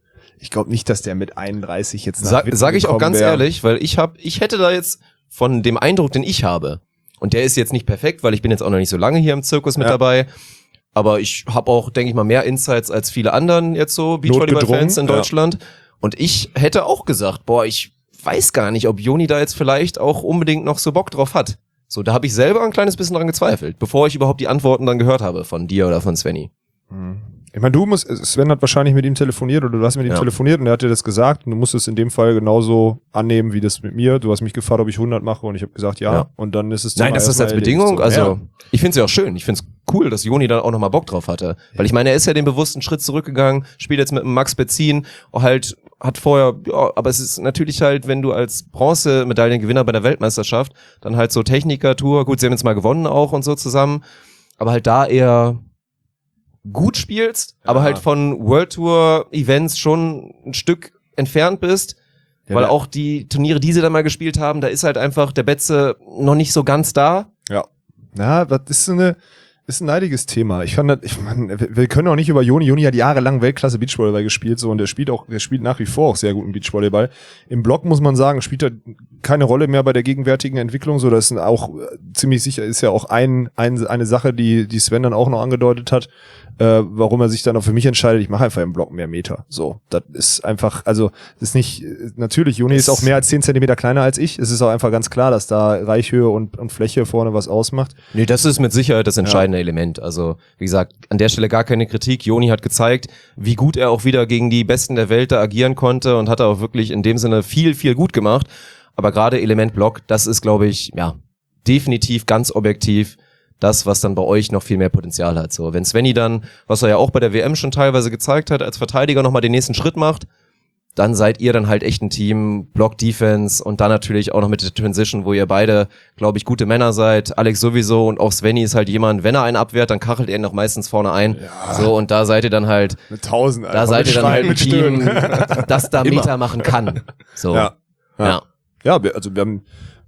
Ich glaube nicht, dass der mit 31 jetzt Sag ich auch ganz ehrlich, weil ich hätte da jetzt von dem Eindruck, den ich habe, und der ist jetzt nicht perfekt, weil ich bin jetzt auch noch nicht so lange hier im Zirkus mit dabei, aber ich habe auch, denke ich mal, mehr Insights als viele anderen jetzt so Beachvolleyball-Fans in Deutschland. Und ich hätte auch gesagt, ich weiß gar nicht, ob Joni da jetzt vielleicht auch unbedingt noch so Bock drauf hat. So, da habe ich selber ein kleines bisschen dran gezweifelt, bevor ich überhaupt die Antworten dann gehört habe von dir oder von Svenny. Ich meine, Sven hat wahrscheinlich mit ihm telefoniert oder du hast mit ihm telefoniert und er hat dir das gesagt und du musst es in dem Fall genauso annehmen wie das mit mir. Du hast mich gefragt, ob ich 100 mache und ich habe gesagt ja. Und dann ist es Nein, das ist als Bedingung. So. Also ich finde es ja auch schön. Ich finde es cool, dass Joni dann auch nochmal Bock drauf hatte. Weil ich meine, er ist ja den bewussten Schritt zurückgegangen, spielt jetzt mit dem Max Betzin, halt hat vorher, aber es ist natürlich halt, wenn du als Bronzemedaillengewinner bei der Weltmeisterschaft dann halt so Techniker-Tour, gut, sie haben jetzt mal gewonnen auch und so zusammen, aber halt da eher gut spielst, aber halt von World Tour Events schon ein Stück entfernt bist, weil auch die Turniere, die sie dann mal gespielt haben, da ist halt einfach der Betze noch nicht so ganz da. Ja, das ist ein leidiges Thema. Wir können auch nicht über Joni. Joni hat jahrelang Weltklasse Beachvolleyball gespielt, so, und der spielt nach wie vor auch sehr guten Beachvolleyball. Im Block muss man sagen, spielt er keine Rolle mehr bei der gegenwärtigen Entwicklung, so, das ist auch ziemlich sicher, ist ja auch eine Sache, die Sven dann auch noch angedeutet hat, warum er sich dann auch für mich entscheidet, ich mache einfach im Block mehr Meter. So, das ist einfach, also, das ist nicht, natürlich, Joni ist auch mehr als 10 Zentimeter kleiner als ich. Es ist auch einfach ganz klar, dass da Reichhöhe und Fläche vorne was ausmacht. Nee, das ist mit Sicherheit das entscheidende Element. Also, wie gesagt, an der Stelle gar keine Kritik. Joni hat gezeigt, wie gut er auch wieder gegen die Besten der Welt da agieren konnte und hat er auch wirklich in dem Sinne viel, viel gut gemacht. Aber gerade Element Block, das ist, glaube ich, definitiv ganz objektiv das, was dann bei euch noch viel mehr Potenzial hat. So, wenn Svenny dann, was er ja auch bei der WM schon teilweise gezeigt hat, als Verteidiger nochmal den nächsten Schritt macht, dann seid ihr dann halt echt ein Team, Block Defense und dann natürlich auch noch mit der Transition, wo ihr beide, glaube ich, gute Männer seid. Alex sowieso und auch Svenny ist halt jemand, wenn er einen abwehrt, dann kachelt er ihn noch meistens vorne ein. Ja. So, und da seid ihr dann halt, mit 1000, da seid ihr dann halt ein Team, das da Meter machen kann. So. Ja, also wir haben,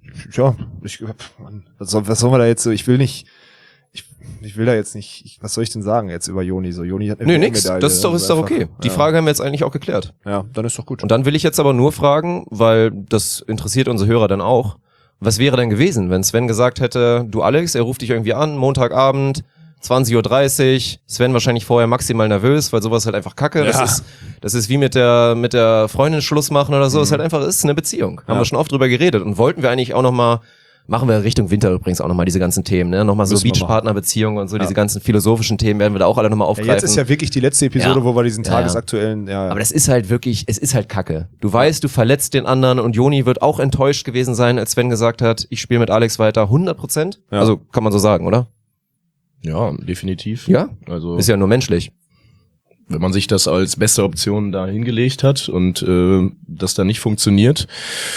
was soll man da jetzt so, ich will da jetzt nicht, was soll ich denn sagen jetzt über Joni? So, Joni hat eine nix, das ist doch okay. Die Frage haben wir jetzt eigentlich auch geklärt. Ja, dann ist doch gut. Und dann will ich jetzt aber nur fragen, weil das interessiert unsere Hörer dann auch, was wäre denn gewesen, wenn Sven gesagt hätte, du Alex, er ruft dich irgendwie an, Montagabend, 20:30 Uhr, Sven wahrscheinlich vorher maximal nervös, weil sowas halt einfach kacke. Ja. Das ist wie mit der Freundin Schluss machen oder so, ist halt einfach, ist eine Beziehung. Haben wir schon oft drüber geredet und wollten wir eigentlich auch nochmal, machen wir Richtung Winter übrigens auch nochmal diese ganzen Themen, ne? Nochmal so Beachpartnerbeziehungen und so, diese ganzen philosophischen Themen werden wir da auch alle nochmal aufgreifen. Ja, jetzt ist ja wirklich die letzte Episode, wo wir diesen tagesaktuellen, Aber das ist halt wirklich, es ist halt kacke. Du weißt, du verletzt den anderen und Joni wird auch enttäuscht gewesen sein, als Sven gesagt hat, ich spiele mit Alex weiter, 100%. Ja. Also kann man so sagen, oder? Ja, definitiv. Ja, also ist ja nur menschlich. Wenn man sich das als beste Option da hingelegt hat und das dann nicht funktioniert,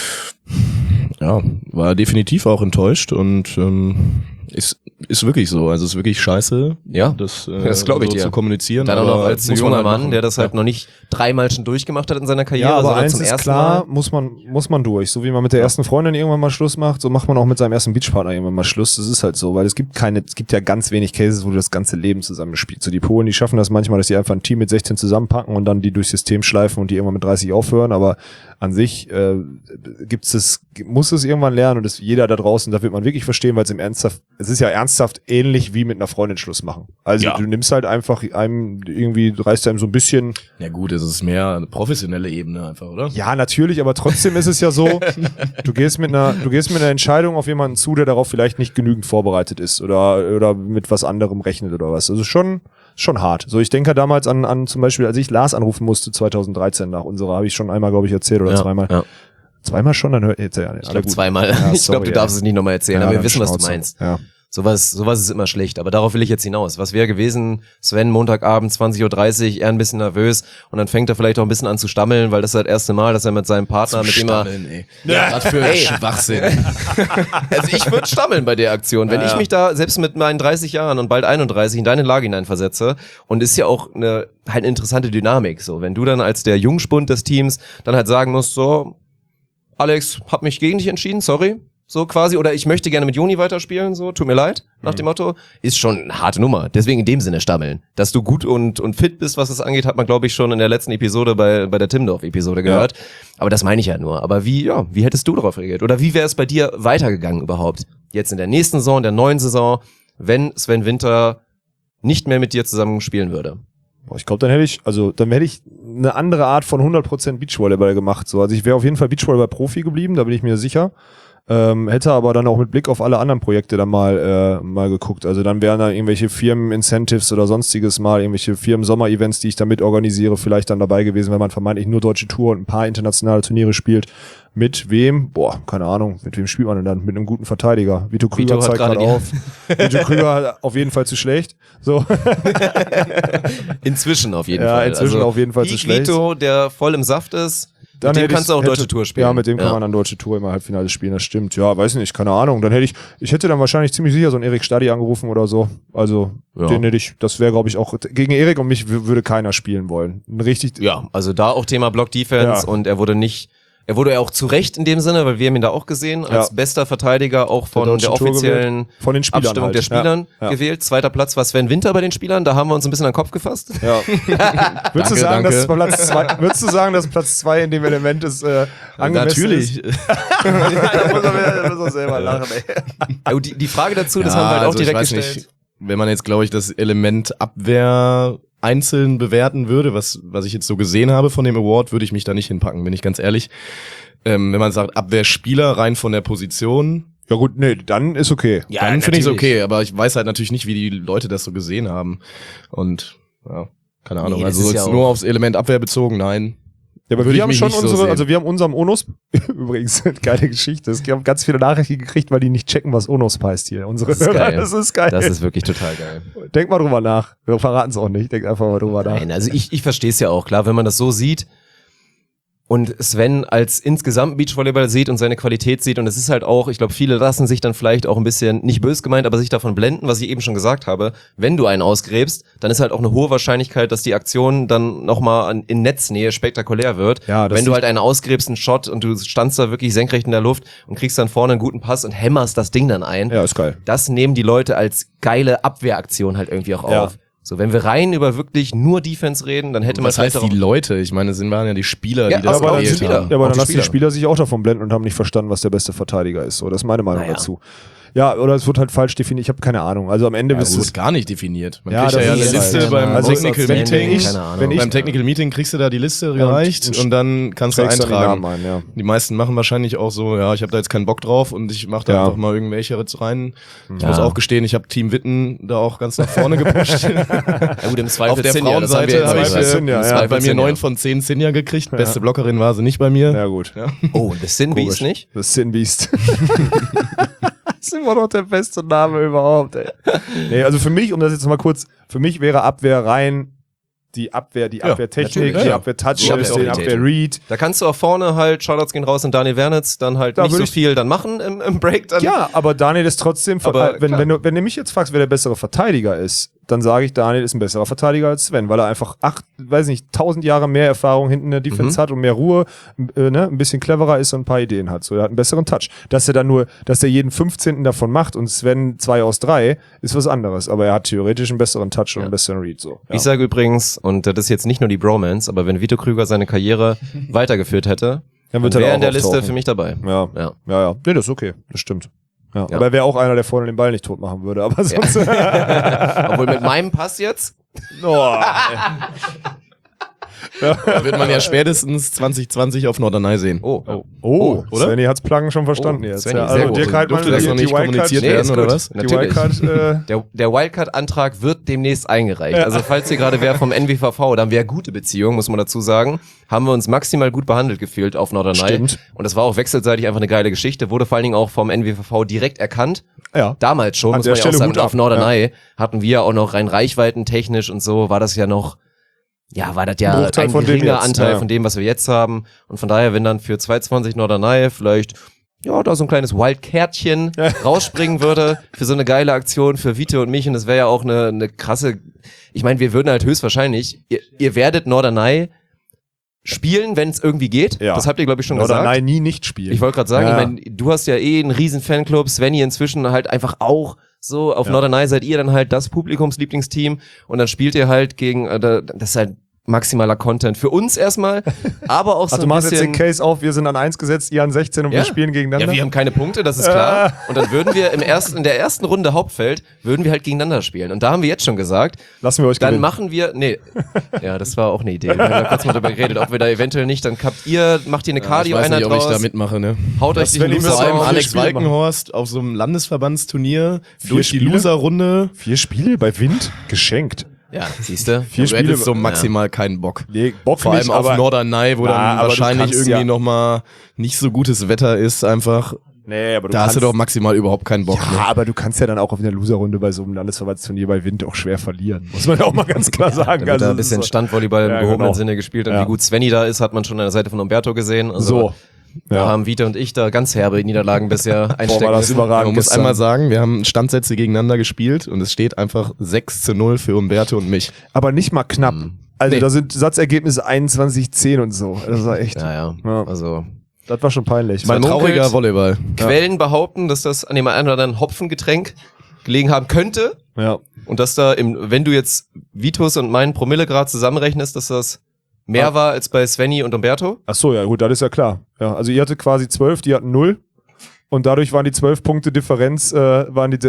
war definitiv auch enttäuscht und ist wirklich so. Also ist wirklich scheiße, das glaube ich so dir. Zu kommunizieren. Dann auch noch als junger Mann, der das halt noch nicht 3-mal schon durchgemacht hat in seiner Karriere. Ja, aber eins zum ist ersten klar, Mal. muss man durch. So wie man mit der ersten Freundin irgendwann mal Schluss macht, so macht man auch mit seinem ersten Beachpartner irgendwann mal Schluss. Das ist halt so, weil es gibt ja ganz wenig Cases, wo du das ganze Leben zusammenspielst. So die Polen, die schaffen das manchmal, dass die einfach ein Team mit 16 zusammenpacken und dann die durchs System schleifen und die irgendwann mit 30 aufhören, aber an sich muss es irgendwann lernen und jeder da draußen, da wird man wirklich verstehen, weil es ist ja ernsthaft ähnlich wie mit einer Freundin Schluss machen. Also du nimmst halt einfach du reißt einem so ein bisschen. Ja gut, es ist mehr eine professionelle Ebene einfach, oder? Ja, natürlich, aber trotzdem ist es ja so, du gehst mit einer Entscheidung auf jemanden zu, der darauf vielleicht nicht genügend vorbereitet ist oder mit was anderem rechnet oder was. Also schon hart. So, ich denke damals an zum Beispiel, als ich Lars anrufen musste 2013 nach unserer, habe ich schon einmal, glaube ich, erzählt oder zweimal. Ja. Zweimal schon, dann hört jetzt ja nicht. Ich glaube zweimal. Ja, ich glaube, du darfst es nicht nochmal erzählen, aber wir wissen, was du meinst. Ja. Sowas ist immer schlecht, aber darauf will ich jetzt hinaus. Was wäre gewesen, Sven, Montagabend, 20:30 Uhr, er ein bisschen nervös und dann fängt er vielleicht auch ein bisschen an zu stammeln, weil das ist das erste Mal, dass er mit seinem Partner, mit dem er... Was für ein Schwachsinn. Also ich würde stammeln bei der Aktion, wenn ich mich da selbst mit meinen 30 Jahren und bald 31 in deine Lage hineinversetze und ist ja auch eine interessante Dynamik, so, wenn du dann als der Jungspund des Teams dann halt sagen musst, so, Alex, hab mich gegen dich entschieden, sorry. so quasi, oder ich möchte gerne mit Joni weiterspielen, so, tut mir leid, nach dem Motto, ist schon eine harte Nummer. Deswegen in dem Sinne stammeln. Dass du gut und fit bist, was das angeht, hat man, glaube ich, schon in der letzten Episode bei der Timdorf-Episode gehört. Ja. Aber das meine ich ja nur. Aber wie hättest du darauf reagiert? Oder wie wäre es bei dir weitergegangen überhaupt? Jetzt in der nächsten Saison, der neuen Saison, wenn Sven Winter nicht mehr mit dir zusammen spielen würde? Ich glaube, dann hätte ich eine andere Art von 100% Beachvolleyball gemacht. So, also ich wäre auf jeden Fall Beachvolleyball-Profi geblieben, da bin ich mir sicher. Hätte aber dann auch mit Blick auf alle anderen Projekte dann mal geguckt. Also dann wären da irgendwelche Firmen-Incentives oder sonstiges mal, irgendwelche Firmen-Sommer-Events, die ich da mit organisiere, vielleicht dann dabei gewesen, wenn man vermeintlich nur deutsche Tour und ein paar internationale Turniere spielt. Mit wem? Boah, keine Ahnung. Mit wem spielt man denn dann? Mit einem guten Verteidiger. Vito Krüger zeigt gerade auf. Vito Krüger auf jeden Fall zu schlecht. So. Inzwischen auf jeden Fall. Ja, inzwischen auf jeden Fall zu schlecht. Vito, der voll im Saft ist. Dann mit dem kannst du auch deutsche Tour spielen. Ja, mit dem kann man dann deutsche Tour immer Halbfinale spielen, das stimmt. Ja, weiß nicht, keine Ahnung. Dann ich hätte dann wahrscheinlich ziemlich sicher so einen Erik Stadi angerufen oder so. Also, den hätte ich, das wäre, glaube ich, auch, gegen Erik und mich würde keiner spielen wollen. Richtig. Ja, also da auch Thema Block Defense und er wurde ja auch zu Recht in dem Sinne, weil wir haben ihn da auch gesehen, als bester Verteidiger auch von der offiziellen von den Spielern Abstimmung der Spielern gewählt. Zweiter Platz war Sven Winter bei den Spielern, da haben wir uns ein bisschen an den Kopf gefasst. Ja. Würdest du sagen, dass Platz 2 in dem Element ist angemessen? Natürlich. Da muss er selber lachen, ey. Die Frage dazu, das haben wir halt auch direkt gestellt. Nicht, wenn man jetzt, glaube ich, das Element Abwehr einzeln bewerten würde, was ich jetzt so gesehen habe von dem Award, würde ich mich da nicht hinpacken, bin ich ganz ehrlich. Wenn man sagt Abwehrspieler rein von der Position. Ja gut, nee, dann ist okay. Ja, dann finde ich es okay, aber ich weiß halt natürlich nicht, wie die Leute das so gesehen haben. Und ja, keine Ahnung. Also jetzt nur aufs Element Abwehr bezogen, nein. Ja, aber wir haben schon wir haben unserem ONOSP, übrigens, geile Geschichte, wir haben ganz viele Nachrichten gekriegt, weil die nicht checken, was ONOSP heißt hier. Das ist geil. Das ist geil. Das ist wirklich total geil. Denk mal drüber nach. Wir verraten es auch nicht. Denk einfach mal drüber nach. Nein, also ich verstehe es ja auch, klar, wenn man das so sieht und Sven als insgesamt Beachvolleyball sieht und seine Qualität sieht, und es ist halt auch, ich glaube, viele lassen sich dann vielleicht auch ein bisschen, nicht böse gemeint, aber sich davon blenden, was ich eben schon gesagt habe, wenn du einen ausgräbst, dann ist halt auch eine hohe Wahrscheinlichkeit, dass die Aktion dann nochmal in Netznähe spektakulär wird. Ja, wenn du halt einen ausgräbst, einen Shot, und du standst da wirklich senkrecht in der Luft und kriegst dann vorne einen guten Pass und hämmerst das Ding dann ein. Ja, ist geil. Das nehmen die Leute als geile Abwehraktion halt irgendwie auch auf. So, wenn wir rein über wirklich nur Defense reden, dann hätte man... Was heißt die Leute? Ich meine, waren ja die Spieler, die das gewählt haben. Ja, aber dann lassen die Spieler sich auch davon blenden und haben nicht verstanden, was der beste Verteidiger ist. So, das ist meine Meinung dazu. Ja, oder es wird halt falsch definiert. Ich habe keine Ahnung. Also am Ende es wird gar nicht definiert. Man kriegt ja eine Liste beim Technical Meeting. Beim Technical Meeting kriegst du da die Liste gereicht und dann kannst du eintragen. Die meisten machen wahrscheinlich auch so, ja, ich habe da jetzt keinen Bock drauf und ich mache da einfach mal irgendwelche jetzt rein. Ich muss auch gestehen, ich habe Team Witten da auch ganz nach vorne gepusht. Ja gut, im Zweifel auf der Frauenseite habe ich bei mir 9 von 10 Sinja gekriegt. Beste Blockerin war sie nicht bei mir. Ja gut. Oh, das Sin Beast nicht? Das Sin Beast. Das ist immer noch der beste Name überhaupt, ey. Nee, also für mich, um das jetzt mal kurz, für mich wäre Abwehr rein die Abwehrtechnik, die Abwehr-Touch, die Abwehr-Read. Da kannst du auch vorne halt, Shoutouts gehen raus, und Daniel Wernitz dann halt nicht so viel dann machen im Break. Dann. Ja, aber Daniel ist trotzdem, wenn du mich jetzt fragst, wer der bessere Verteidiger ist, dann sage ich, Daniel ist ein besserer Verteidiger als Sven, weil er einfach 1000 Jahre mehr Erfahrung hinten in der Defense hat und mehr Ruhe, ein bisschen cleverer ist und ein paar Ideen hat. So, er hat einen besseren Touch. Dass er jeden 15. davon macht und Sven 2 aus 3, ist was anderes. Aber er hat theoretisch einen besseren Touch und einen besseren Read. So. Ja. Ich sage übrigens, und das ist jetzt nicht nur die Bromance, aber wenn Vito Krüger seine Karriere weitergeführt hätte, dann wäre er in der Liste für mich dabei. Ja. Nee, das ist okay. Das stimmt. Ja. Aber er wäre auch einer, der vorne den Ball nicht tot machen würde. Aber sonst. Obwohl mit meinem Pass jetzt. Da wird man ja spätestens 2020 auf Norderney sehen. Oh, oder? Svenny hat's Plagen schon verstanden jetzt. Svenny, also Dirk halt durfte das noch nicht kommuniziert werden, oder was? Natürlich. Der Wildcard-Antrag wird demnächst eingereicht. Also falls hier gerade wer vom NWVV, da haben wir ja gute Beziehungen, muss man dazu sagen, haben wir uns maximal gut behandelt gefühlt auf Norderney. Stimmt. Und das war auch wechselseitig einfach eine geile Geschichte, wurde vor allen Dingen auch vom NWVV direkt erkannt. Ja. Damals schon, muss man ja auch sagen, auf Norderney hatten wir auch noch rein reichweitentechnisch und so, war das ja noch, war das ja ein geringer Anteil von dem, was wir jetzt haben. Und von daher, wenn dann für 220 Norderney vielleicht, da so ein kleines Wildcardchen rausspringen würde für so eine geile Aktion für Vito und mich, und das wäre ja auch eine krasse, ich meine, wir würden halt höchstwahrscheinlich, ihr werdet Norderney spielen, wenn es irgendwie geht. Ja. Das habt ihr, glaube ich, schon gesagt. Oder nein, nie nicht spielen. Ich wollte gerade sagen, Ja. ich meine, du hast ja einen riesen Fanclub, Svenny inzwischen halt einfach auch so. Auf Norderney seid ihr dann halt das Publikumslieblingsteam und dann spielt ihr halt gegen, das ist halt maximaler Content für uns erstmal, aber auch so du ein machst jetzt bisschen... den Case auf, wir sind an 1 gesetzt, ihr an 16 und wir spielen gegeneinander? Ja, wir haben keine Punkte, das ist klar. Und dann würden wir in der ersten Runde Hauptfeld, würden wir halt gegeneinander spielen. Und da haben wir jetzt schon gesagt, lassen wir euch dann gewinnen. machen wir, ja, das war auch eine Idee. Wir haben ja kurz mal darüber geredet, ob wir da eventuell nicht, dann macht ihr eine Ich Cardio-Einheit weiß nicht, ob ich raus, da mitmache, ne? haut euch die wenn ich Loser mir Vor allem Vier auf. Alex Spiele Walkenhorst auf so einem Landesverbandsturnier durch die Spiele? Loserrunde. 4 Spiele bei Wind? Geschenkt. Ja, siehste. 4 Du Spiele. hättest so maximal keinen Bock. Nee, Bock Vor nicht, allem auf aber Norderney, wo Na, dann aber du wahrscheinlich kannst irgendwie ja- nochmal nicht so gutes Wetter ist einfach. Nee, aber Da hast du doch maximal überhaupt keinen Bock. Ja, aber du kannst ja dann auch auf einer Loserrunde bei so einem Landesverbandsturnier bei Wind auch schwer verlieren. Muss man ja auch mal ganz klar sagen. Da wird da ein das bisschen ist Standvolleyball im Ja, gehobenen genau. Sinne gespielt und Ja. wie gut Svenny da ist, hat man schon an der Seite von Umberto gesehen. Also so. Da Ja. haben Vita und ich da ganz herbe Niederlagen bisher einstecken war das müssen. überragend. Man muss gestern. einmal sagen, wir haben Standsätze gegeneinander gespielt und es steht einfach 6-0 für Umberto und mich. Aber nicht mal knapp. Also Nee. da sind Satzergebnisse 21-10 und so. Das war echt. Ja. Ja. Also Das war schon peinlich. Man Trauriger munkelt- Volleyball. Quellen behaupten, dass das an dem einen oder anderen Hopfengetränk gelegen haben könnte Ja. und dass da wenn du jetzt Vitus und meinen Promillegrad zusammenrechnest, dass das mehr war als bei Svenny und Umberto. Ach so, ja gut, das ist ja klar. Ja, also ihr hattet quasi 12, die hatten 0. Und dadurch waren die 12 Punkte Differenz, ja gut,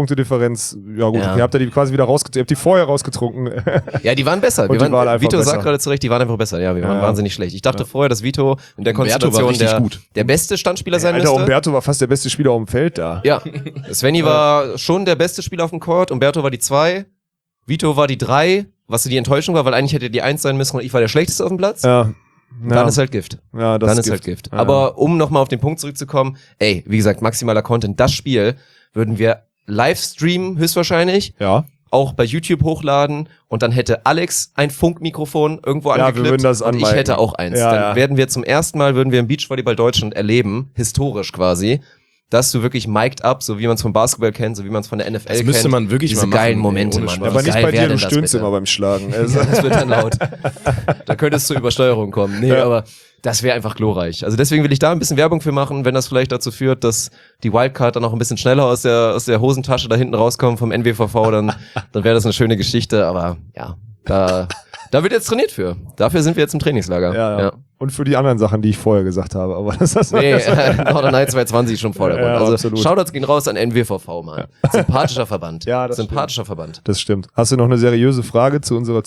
Ja. ihr habt ja die quasi wieder rausgetrunken, ihr habt die vorher rausgetrunken. Ja, die waren besser. Und die waren einfach Vito besser. sagt gerade zurecht, die waren einfach besser. Ja, wir waren Ja. wahnsinnig schlecht. Ich dachte vorher, dass Vito in der Umberto war Konstellation richtig gut. der beste Standspieler sein Alter, müsste. Umberto war fast der beste Spieler auf dem Feld da. Ja, Svenny war schon der beste Spieler auf dem Court, Umberto war die 2, Vito war die 3, was die Enttäuschung war, weil eigentlich hätte die 1 sein müssen und ich war der Schlechteste auf dem Platz. Ja. Dann ist halt Gift. ja, das Dann ist halt Gift. Ja. Aber um nochmal auf den Punkt zurückzukommen, wie gesagt, maximaler Content, das Spiel würden wir live streamen, höchstwahrscheinlich, Ja. auch bei YouTube hochladen und dann hätte Alex ein Funkmikrofon irgendwo Ja, wir angeklippt würden das und ich anmiken. hätte auch eins. Ja, Dann ja. werden wir zum ersten Mal, im Beachvolleyball Deutschland erleben, historisch quasi, dass du wirklich mic'd up, so wie man es vom Basketball kennt, so wie man es von der NFL kennt. Das müsste man wirklich Diese mal machen, geilen ey, Momente, ohne Mann. Spaß. Aber Wie nicht geil bei wär dir, du denn das stöhnst bitte? immer beim Schlagen. Also, Das wird dann laut. Da könnte es zur Übersteuerung kommen. Nee, Ja. aber das wäre einfach glorreich. Also deswegen will ich da ein bisschen Werbung für machen, wenn das vielleicht dazu führt, dass die Wildcard dann auch ein bisschen schneller aus der Hosentasche da hinten rauskommt vom NWVV, dann wäre das eine schöne Geschichte. Aber ja, da wird jetzt trainiert für. Dafür sind wir jetzt im Trainingslager. ja. Und für die anderen Sachen, die ich vorher gesagt habe. Aber das ist Nee, Norderney 220 schon Vordergrund. Ja, also absolut. Shoutouts gehen raus an NWVV, Mann. Sympathischer Verband. Ja, das Sympathischer Verband. Das stimmt. Hast du noch eine seriöse Frage zu unserem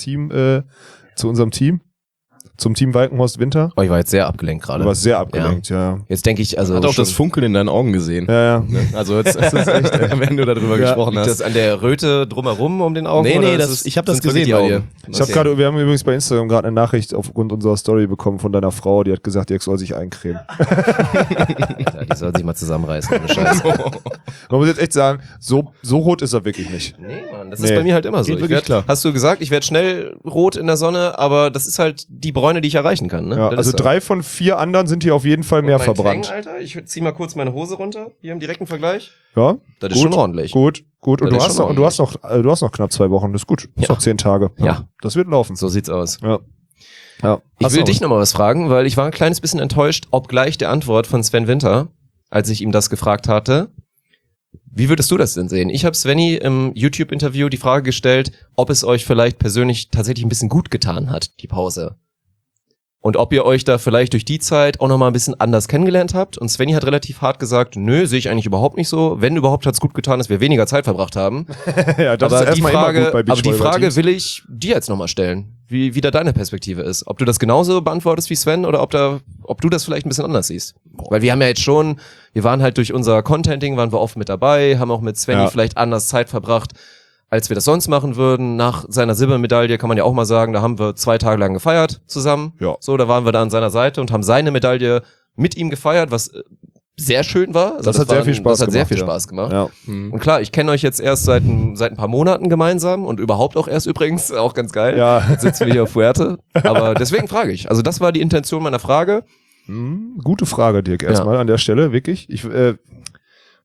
Team? Zum Team Walkenhorst Winter? Oh, ich war jetzt sehr abgelenkt gerade. Du warst sehr abgelenkt, ja. Jetzt denke ich, also Hat auch schon- das Funkeln in deinen Augen gesehen. Ja, ja. Also jetzt, wenn du darüber gesprochen liegt das hast. an der Röte drumherum um den Augen? Nee, oder nee, ist es- ich habe das sind's wirklich gesehen die bei dir. Augen? Wir haben übrigens bei Instagram gerade eine Nachricht aufgrund unserer Story bekommen von deiner Frau, die hat gesagt, Dirk soll sich eincremen. Alter, die soll sich mal zusammenreißen. ohne Scheiß. Man muss jetzt echt sagen, so rot ist er wirklich nicht. Nee, Mann, das Nee. ist bei mir halt immer so. Geht wirklich klar. Hast du gesagt, ich werde schnell rot in der Sonne, aber das ist halt die Bräune, die ich erreichen kann. Ne? Ja, Das also ist so. 3 von 4 anderen sind hier auf jeden Fall mehr Mein verbrannt. Tang, Alter, ich zieh mal kurz meine Hose runter, hier im direkten Vergleich. Ja, Das ist schon ordentlich. Gut. Und Das du ist hast, schon noch, du hast noch knapp 2 Wochen, das ist gut. Das ist Ja. noch 10 Tage. Ja. Das wird laufen. So sieht's aus. Ja. Ja. Ich Hast will du dich nochmal was fragen, weil ich war ein kleines bisschen enttäuscht, obgleich der Antwort von Sven Winter, als ich ihm das gefragt hatte. Wie würdest du das denn sehen? Ich habe Svenny im YouTube-Interview die Frage gestellt, ob es euch vielleicht persönlich tatsächlich ein bisschen gut getan hat, die Pause. Und ob ihr euch da vielleicht durch die Zeit auch nochmal ein bisschen anders kennengelernt habt. Und Svenny hat relativ hart gesagt, nö, sehe ich eigentlich überhaupt nicht so. Wenn überhaupt, hat's gut getan, dass wir weniger Zeit verbracht haben. ja, das aber, ist erstmal immer gut bei aber die Frage Beachvolleyball-Teams. will ich dir jetzt nochmal stellen, wie da deine Perspektive ist. Ob du das genauso beantwortest wie Sven oder ob du das vielleicht ein bisschen anders siehst. Weil wir haben ja jetzt schon, wir waren halt durch unser Contenting, waren wir oft mit dabei, haben auch mit Svenny Ja. vielleicht anders Zeit verbracht, als wir das sonst machen würden. Nach seiner Silbermedaille kann man ja auch mal sagen, da haben wir 2 Tage lang gefeiert zusammen. Ja. So, da waren wir da an seiner Seite und haben seine Medaille mit ihm gefeiert, was sehr schön war. Also Das hat sehr viel Spaß Das hat sehr gemacht, viel ja. Spaß gemacht. Ja. Und klar, ich kenne euch jetzt erst seit ein paar Monaten gemeinsam und überhaupt auch erst übrigens, auch ganz geil. Ja. Jetzt sitzen wir hier auf Fuerte. Aber deswegen frage ich. Also das war die Intention meiner Frage. Gute Frage, Dirk, erstmal an der Stelle, wirklich.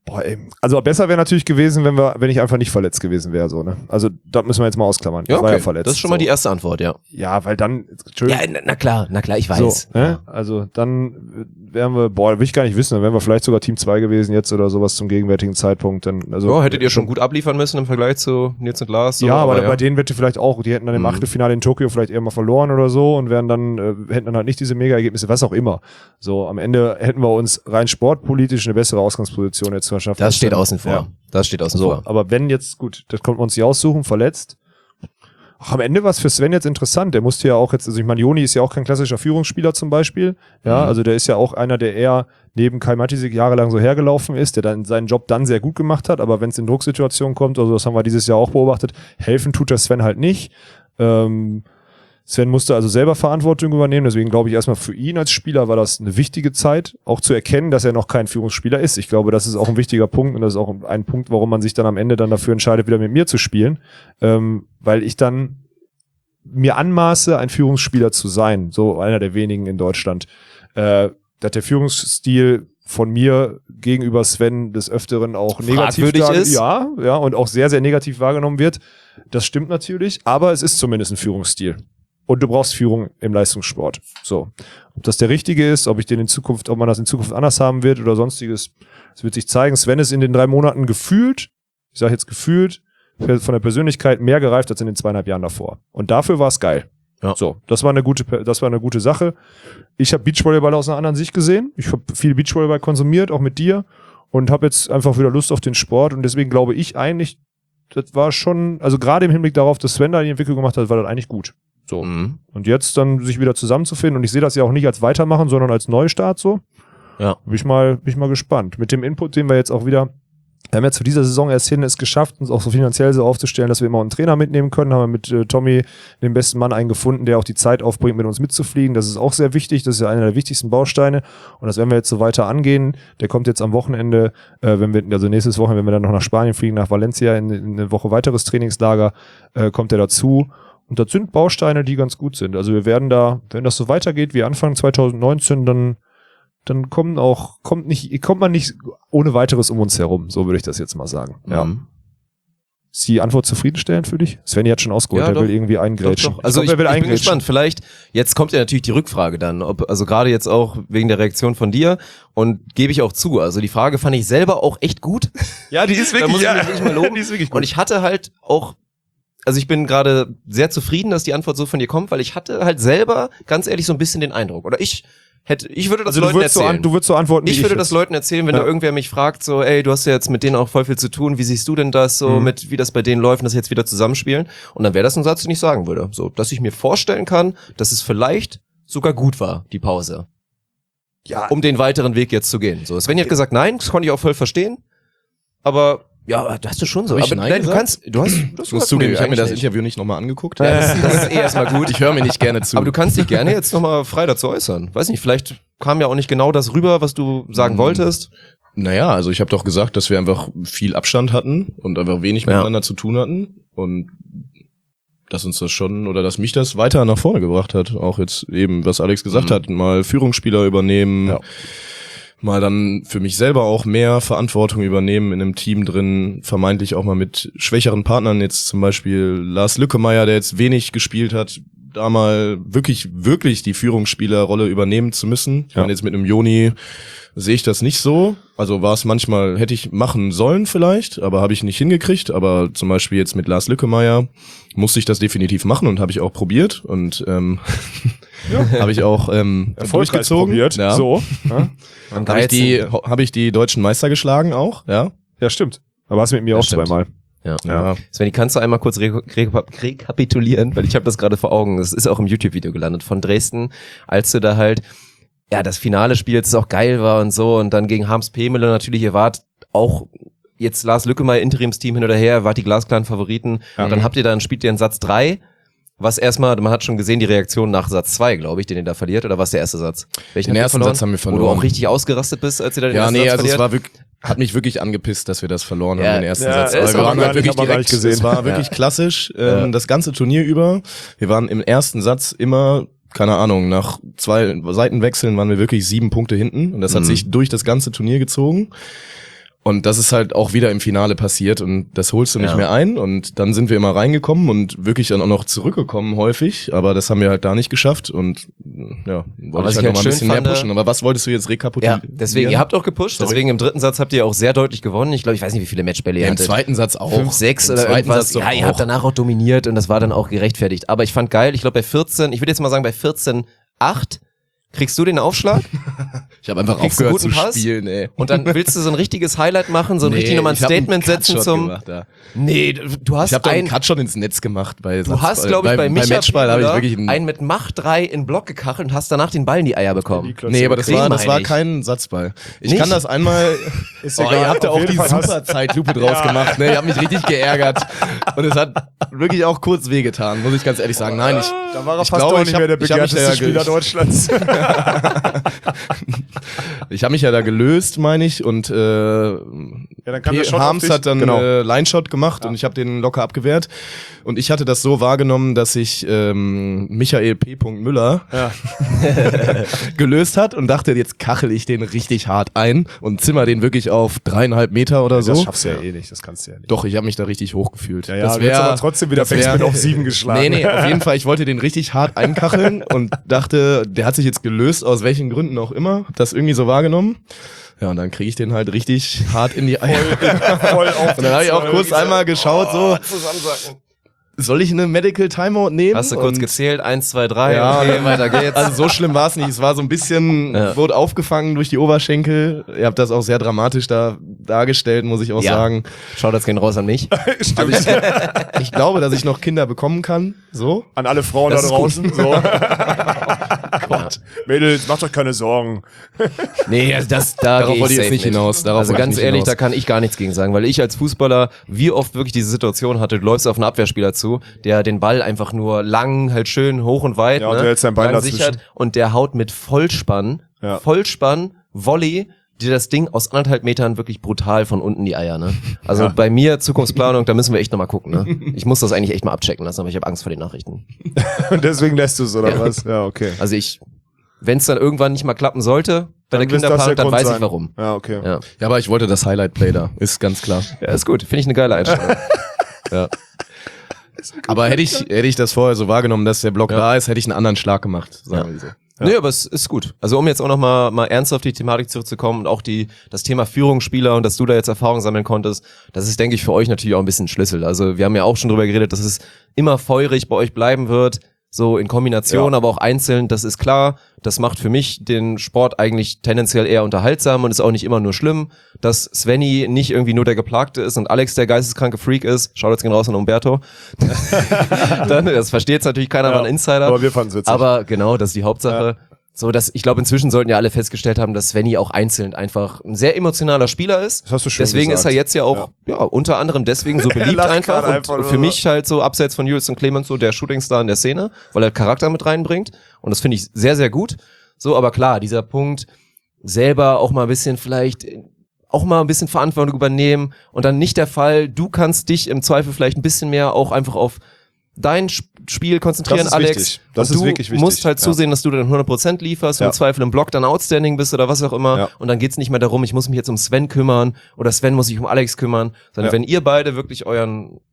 Boah, ey. Also besser wäre natürlich gewesen, wenn ich einfach nicht verletzt gewesen wäre, so, ne? Also das müssen wir jetzt mal ausklammern. Ja, ich war ja verletzt. Das ist schon mal die erste Antwort, ja. Ja, weil dann, Ja, na klar, ich weiß. So, ne? Also dann wären wir, will ich gar nicht wissen, dann wären wir vielleicht sogar Team 2 gewesen jetzt oder sowas zum gegenwärtigen Zeitpunkt. Dann, also, hättet ihr schon gut abliefern müssen im Vergleich zu Nils und Lars? So, ja, aber bei denen hätte vielleicht auch, die hätten dann im Achtelfinale in Tokio vielleicht eher mal verloren oder so und wären dann, hätten dann halt nicht diese Mega-Ergebnisse, was auch immer. So, am Ende hätten wir uns rein sportpolitisch eine bessere Ausgangsposition jetzt verschafft. Das steht außen vor. Ja. Das steht außen vor. Aber wenn jetzt, gut, das konnten wir uns nicht aussuchen, verletzt. Ach, am Ende war es für Sven jetzt interessant. Der musste ja auch jetzt, also ich meine, Joni ist ja auch kein klassischer Führungsspieler zum Beispiel. Ja, also der ist ja auch einer, der eher neben Kai Matisek jahrelang so hergelaufen ist, der dann seinen Job dann sehr gut gemacht hat. Aber wenn es in Drucksituationen kommt, also das haben wir dieses Jahr auch beobachtet, helfen tut der Sven halt nicht. Sven musste also selber Verantwortung übernehmen, deswegen glaube ich erstmal für ihn als Spieler war das eine wichtige Zeit, auch zu erkennen, dass er noch kein Führungsspieler ist. Ich glaube, das ist auch ein wichtiger Punkt und das ist auch ein Punkt, warum man sich dann am Ende dann dafür entscheidet, wieder mit mir zu spielen, weil ich dann mir anmaße, ein Führungsspieler zu sein, so einer der wenigen in Deutschland. Dass der Führungsstil von mir gegenüber Sven des Öfteren auch negativ ist. Ja, und auch sehr, sehr negativ wahrgenommen wird. Das stimmt natürlich, aber es ist zumindest ein Führungsstil. Und du brauchst Führung im Leistungssport. So. Ob das der richtige ist, ob man das in Zukunft anders haben wird oder sonstiges, das wird sich zeigen. Sven ist in den 3 Monaten gefühlt, ich sage jetzt gefühlt, von der Persönlichkeit mehr gereift als in den 2,5 Jahren davor. Und dafür war es geil. Ja. So, das war eine gute Sache. Ich habe Beachvolleyball aus einer anderen Sicht gesehen. Ich habe viel Beachvolleyball konsumiert, auch mit dir, und habe jetzt einfach wieder Lust auf den Sport. Und deswegen glaube ich eigentlich, das war schon, also gerade im Hinblick darauf, dass Sven da die Entwicklung gemacht hat, war das eigentlich gut. So. Mhm. Und jetzt dann sich wieder zusammenzufinden, und ich sehe das ja auch nicht als Weitermachen, sondern als Neustart so. Ja. Bin ich mal gespannt. Mit dem Input, den wir jetzt auch wieder, wir haben ja zu dieser Saison erst es geschafft, uns auch so finanziell so aufzustellen, dass wir immer einen Trainer mitnehmen können. Haben wir mit Tommy den besten Mann eingefunden, der auch die Zeit aufbringt, mit uns mitzufliegen. Das ist auch sehr wichtig. Das ist ja einer der wichtigsten Bausteine. Und das werden wir jetzt so weiter angehen. Der kommt jetzt am Wochenende, nächstes Wochenende, wenn wir dann noch nach Spanien fliegen, nach Valencia in eine Woche weiteres Trainingslager, kommt er dazu. Und das sind Bausteine, die ganz gut sind. Also wir werden da, wenn das so weitergeht wie Anfang 2019, dann kommt man nicht ohne weiteres um uns herum. So würde ich das jetzt mal sagen. Ja. Ist die Antwort zufriedenstellend für dich? Svenny hat schon ausgeholt, ja, der will irgendwie eingrätschen. Doch. Also ich bin gespannt. Vielleicht, jetzt kommt ja natürlich die Rückfrage dann, also gerade jetzt auch wegen der Reaktion von dir, und gebe ich auch zu. Also die Frage fand ich selber auch echt gut. Ja, die ist wirklich, da muss ich mich nicht mal loben. Die ist wirklich gut. Und ich hatte halt auch, also ich bin gerade sehr zufrieden, dass die Antwort so von dir kommt, weil ich hatte halt selber, ganz ehrlich, so ein bisschen den Eindruck, oder ich würde das Leuten erzählen. Du würdest so antworten, ich würde das Leuten erzählen, wenn da irgendwer mich fragt, so, ey, du hast ja jetzt mit denen auch voll viel zu tun, wie siehst du denn das so, mit wie das bei denen läuft und das jetzt wieder zusammenspielen? Und dann wäre das ein Satz, den ich sagen würde. So, dass ich mir vorstellen kann, dass es vielleicht sogar gut war, die Pause. Ja. Um den weiteren Weg jetzt zu gehen. So, Sven hat gesagt, nein, das konnte ich auch voll verstehen. Aber ja, das hast du schon so. Aber nein, du musst zugeben, ich habe mir das Interview nicht nochmal angeguckt. Ja, das ist erstmal gut. Ich höre mir nicht gerne zu. Aber du kannst dich gerne jetzt nochmal frei dazu äußern. Weiß nicht, vielleicht kam ja auch nicht genau das rüber, was du sagen wolltest. Naja, also ich habe doch gesagt, dass wir einfach viel Abstand hatten und einfach wenig miteinander zu tun hatten und dass uns das schon, oder dass mich das weiter nach vorne gebracht hat. Auch jetzt eben, was Alex gesagt hat, mal Führungsspieler übernehmen, mal dann für mich selber auch mehr Verantwortung übernehmen in einem Team drin, vermeintlich auch mal mit schwächeren Partnern, jetzt zum Beispiel Lars Lückemeier, der jetzt wenig gespielt hat, da mal wirklich die Führungsspielerrolle übernehmen zu müssen. Ich meine, jetzt mit einem Joni sehe ich das nicht so. Also war es manchmal, hätte ich machen sollen vielleicht, aber habe ich nicht hingekriegt. Aber zum Beispiel jetzt mit Lars Lückemeier musste ich das definitiv machen und habe ich auch probiert und habe ich auch durchgezogen. Probiert. Ja. So. Habe ich die deutschen Meister geschlagen auch, ja. Ja, stimmt. Aber hast du mit mir auch stimmt. zweimal. Ja. Svenny, kannst du einmal kurz rekapitulieren, weil ich habe das gerade vor Augen, das ist auch im YouTube-Video gelandet, von Dresden, als du da halt, das Finale Spiel jetzt auch geil war und so, und dann gegen Harms Pemele natürlich, ihr wart auch jetzt Lars Lückemeier Interimsteam hin oder her, wart die glasklaren Favoriten, und dann spielt ihr in Satz 3, was erstmal, man hat schon gesehen, die Reaktion nach Satz 2, glaube ich, den ihr da verliert, oder was der erste Satz? Den ersten Satz haben wir verloren. Wo du auch richtig ausgerastet bist, als ihr da den ersten Satz verliert? Es war wirklich, hat mich wirklich angepisst, dass wir das verloren haben, den ersten Satz. Das wir waren halt wirklich direkt gesehen. Es war wirklich klassisch, das ganze Turnier über. Wir waren im ersten Satz immer, keine Ahnung, nach 2 Seitenwechseln waren wir wirklich 7 Punkte hinten, und das hat sich durch das ganze Turnier gezogen. Und das ist halt auch wieder im Finale passiert und das holst du nicht mehr ein und dann sind wir immer reingekommen und wirklich dann auch noch zurückgekommen häufig, aber das haben wir halt da nicht geschafft und ja, wollte ich halt noch mal ein bisschen mehr pushen. Aber was wolltest du jetzt rekapitulieren? Ja, deswegen, ihr habt auch gepusht, deswegen im dritten Satz habt ihr auch sehr deutlich gewonnen. Ich glaube, ich weiß nicht, wie viele Matchbälle ihr hattet. Im zweiten Satz auch. 5, 6 oder irgendwas. Ja, ihr habt danach auch dominiert und das war dann auch gerechtfertigt. Aber ich fand geil, ich glaube bei 14, ich würde jetzt mal sagen bei 14-8 kriegst du den Aufschlag? Ich habe einfach aufgehört zu spielen, ey. Und dann willst du so ein richtiges Highlight machen, so ein richtig nochmal ein Statement setzen zum... Gemacht, ja. Nee, du hast ich habe einen Cut schon ins Netz gemacht. Du hast, glaube ich, bei Micha Matchball habe ich wirklich einen mit Mach 3 in Block gekachelt und hast danach den Ball in die Eier bekommen. Nee, aber das war kein Satzball. Ich kann das einmal... ihr habt ja auch die super Zeitlupe draus gemacht. Ne? Ihr habt mich richtig geärgert. Und es hat wirklich auch kurz wehgetan, muss ich ganz ehrlich sagen. Nein, da war er fast auch nicht mehr der begehrteste Spieler Deutschlands. Ich habe mich ja da gelöst, meine ich, und dann kam der Shot Harms hat dann Line-Shot gemacht und ich habe den locker abgewehrt. Und ich hatte das so wahrgenommen, dass sich Michael P. Müller gelöst hat und dachte, jetzt kachel ich den richtig hart ein und zimmer den wirklich auf 3,5 Meter oder so. Das schaffst du ja eh nicht, das kannst du ja nicht. Doch, ich habe mich da richtig hochgefühlt. Ja, das wäre aber trotzdem wieder Backspin auf 7 geschlagen. Nee, auf jeden Fall, ich wollte den richtig hart einkacheln und dachte, der hat sich jetzt gelöst, aus welchen Gründen auch immer, das irgendwie so wahrgenommen. Ja, und dann kriege ich den halt richtig hart in die Eier. Voll auf. Und dann habe ich auch kurz einmal geschaut, so, soll ich eine Medical Timeout nehmen? Hast du kurz gezählt? 1, 2, 3. Ja, okay, weiter geht's. Also so schlimm war es nicht. Es war so ein bisschen, wurde aufgefangen durch die Oberschenkel. Ihr habt das auch sehr dramatisch dargestellt, muss ich auch sagen. Schaut das gehen raus an mich. Stimmt. Ich glaube, dass ich noch Kinder bekommen kann. So. An alle Frauen da draußen. So. Gott. Mädels, macht euch keine Sorgen. Nee, darauf wollte ich jetzt nicht hinaus. Also ganz ehrlich, da kann ich gar nichts gegen sagen, weil ich als Fußballer wie oft wirklich diese Situation hatte, du läufst auf einen Abwehrspieler zu, der den Ball einfach nur lang, halt schön hoch und weit, und der hält sein Bein dazwischen. sichert und der haut mit Vollspann, Volley, dir das Ding aus 1,5 Metern wirklich brutal von unten die Eier, ne? Also bei mir Zukunftsplanung, da müssen wir echt nochmal gucken, ne? Ich muss das eigentlich echt mal abchecken lassen, aber ich habe Angst vor den Nachrichten. Und deswegen lässt du es, oder was? Ja, okay. Also wenn es dann irgendwann nicht mal klappen sollte, bei der Kinderplanung, dann weiß ich warum. Ja, okay. Ja, aber ich wollte das Highlight-Play da, ist ganz klar. Ja, ist gut. Finde ich eine geile Einstellung. Ja. Aber hätte ich das vorher so wahrgenommen, dass der Block da ist, hätte ich einen anderen Schlag gemacht, sagen wir so. Ja. Nee, aber es ist gut. Also um jetzt auch noch mal ernst auf die Thematik zurückzukommen und auch das Thema Führungsspieler und dass du da jetzt Erfahrung sammeln konntest, das ist, denke ich, für euch natürlich auch ein bisschen Schlüssel. Also wir haben ja auch schon drüber geredet, dass es immer feurig bei euch bleiben wird, so in Kombination, aber auch einzeln, das ist klar. Das macht für mich den Sport eigentlich tendenziell eher unterhaltsam und ist auch nicht immer nur schlimm, dass Svenny nicht irgendwie nur der Geplagte ist und Alex der geisteskranke Freak ist. Schaut jetzt gehen raus an Umberto. Dann, das versteht jetzt natürlich keiner, war ein Insider. Aber wir fanden es witzig. Aber genau, das ist die Hauptsache. Ja. So, dass ich glaube, inzwischen sollten ja alle festgestellt haben, dass Svenny auch einzeln einfach ein sehr emotionaler Spieler ist. Das hast du schön deswegen gesagt. Ist er jetzt ja auch unter anderem deswegen so beliebt einfach. Und für mich halt so abseits von Jules und Clemens so der Shootingstar in der Szene, weil er Charakter mit reinbringt. Und das finde ich sehr, sehr gut. So, aber klar, dieser Punkt, selber auch mal ein bisschen Verantwortung übernehmen und dann nicht der Fall, du kannst dich im Zweifel vielleicht ein bisschen mehr auch einfach auf dein Spiel konzentrieren, Alex. Wichtig. Das ist wirklich wichtig. Du musst halt zusehen, dass du dann 100% lieferst und im Zweifel im Block dann outstanding bist oder was auch immer. Ja. Und dann geht's nicht mehr darum, ich muss mich jetzt um Sven kümmern oder Sven muss sich um Alex kümmern, sondern wenn ihr beide wirklich euer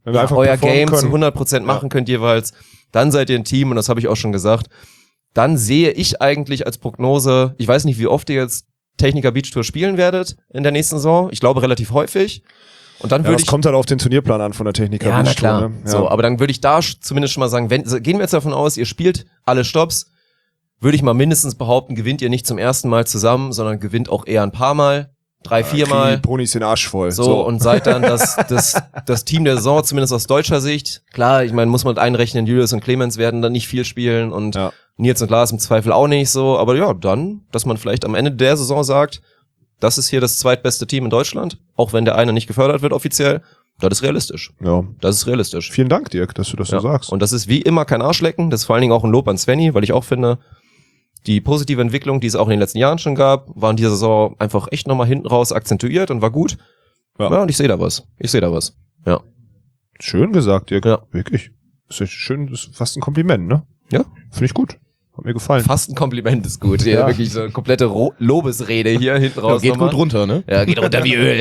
Game zu 100% machen könnt jeweils, dann seid ihr ein Team und das habe ich auch schon gesagt. Dann sehe ich eigentlich als Prognose, ich weiß nicht, wie oft ihr jetzt Techniker Beach Tour spielen werdet in der nächsten Saison. Ich glaube relativ häufig. Und dann das kommt halt auf den Turnierplan an von der Techniker. Ja, na klar. Ne? Ja. So, aber dann würde ich da zumindest schon mal sagen, gehen wir jetzt davon aus, ihr spielt alle Stops, würde ich mal mindestens behaupten, gewinnt ihr nicht zum ersten Mal zusammen, sondern gewinnt auch eher ein paar Mal, 3, 4 Mal. Die Ponys den Arsch voll. So, und seid dann das Team der Saison, zumindest aus deutscher Sicht. Klar, ich meine, muss man einrechnen, Julius und Clemens werden dann nicht viel spielen und Nils und Lars im Zweifel auch nicht so. Aber ja, dann, dass man vielleicht am Ende der Saison sagt, das ist hier das zweitbeste Team in Deutschland, auch wenn der eine nicht gefördert wird offiziell. Das ist realistisch. Ja. Das ist realistisch. Vielen Dank, Dirk, dass du das so sagst. Und das ist wie immer kein Arschlecken. Das ist vor allen Dingen auch ein Lob an Svenny, weil ich auch finde, die positive Entwicklung, die es auch in den letzten Jahren schon gab, war in dieser Saison einfach echt nochmal hinten raus akzentuiert und war gut. Ja, und ich sehe da was. Ja. Schön gesagt, Dirk. Ja. Wirklich. Das ist schön, das ist fast ein Kompliment, ne? Ja. Finde ich gut. Hat mir gefallen. Fast ein Kompliment ist gut. Ja. Wirklich so eine komplette Lobesrede hier hinten raus. Ja, geht gut runter, ne? Ja, geht runter wie Öl.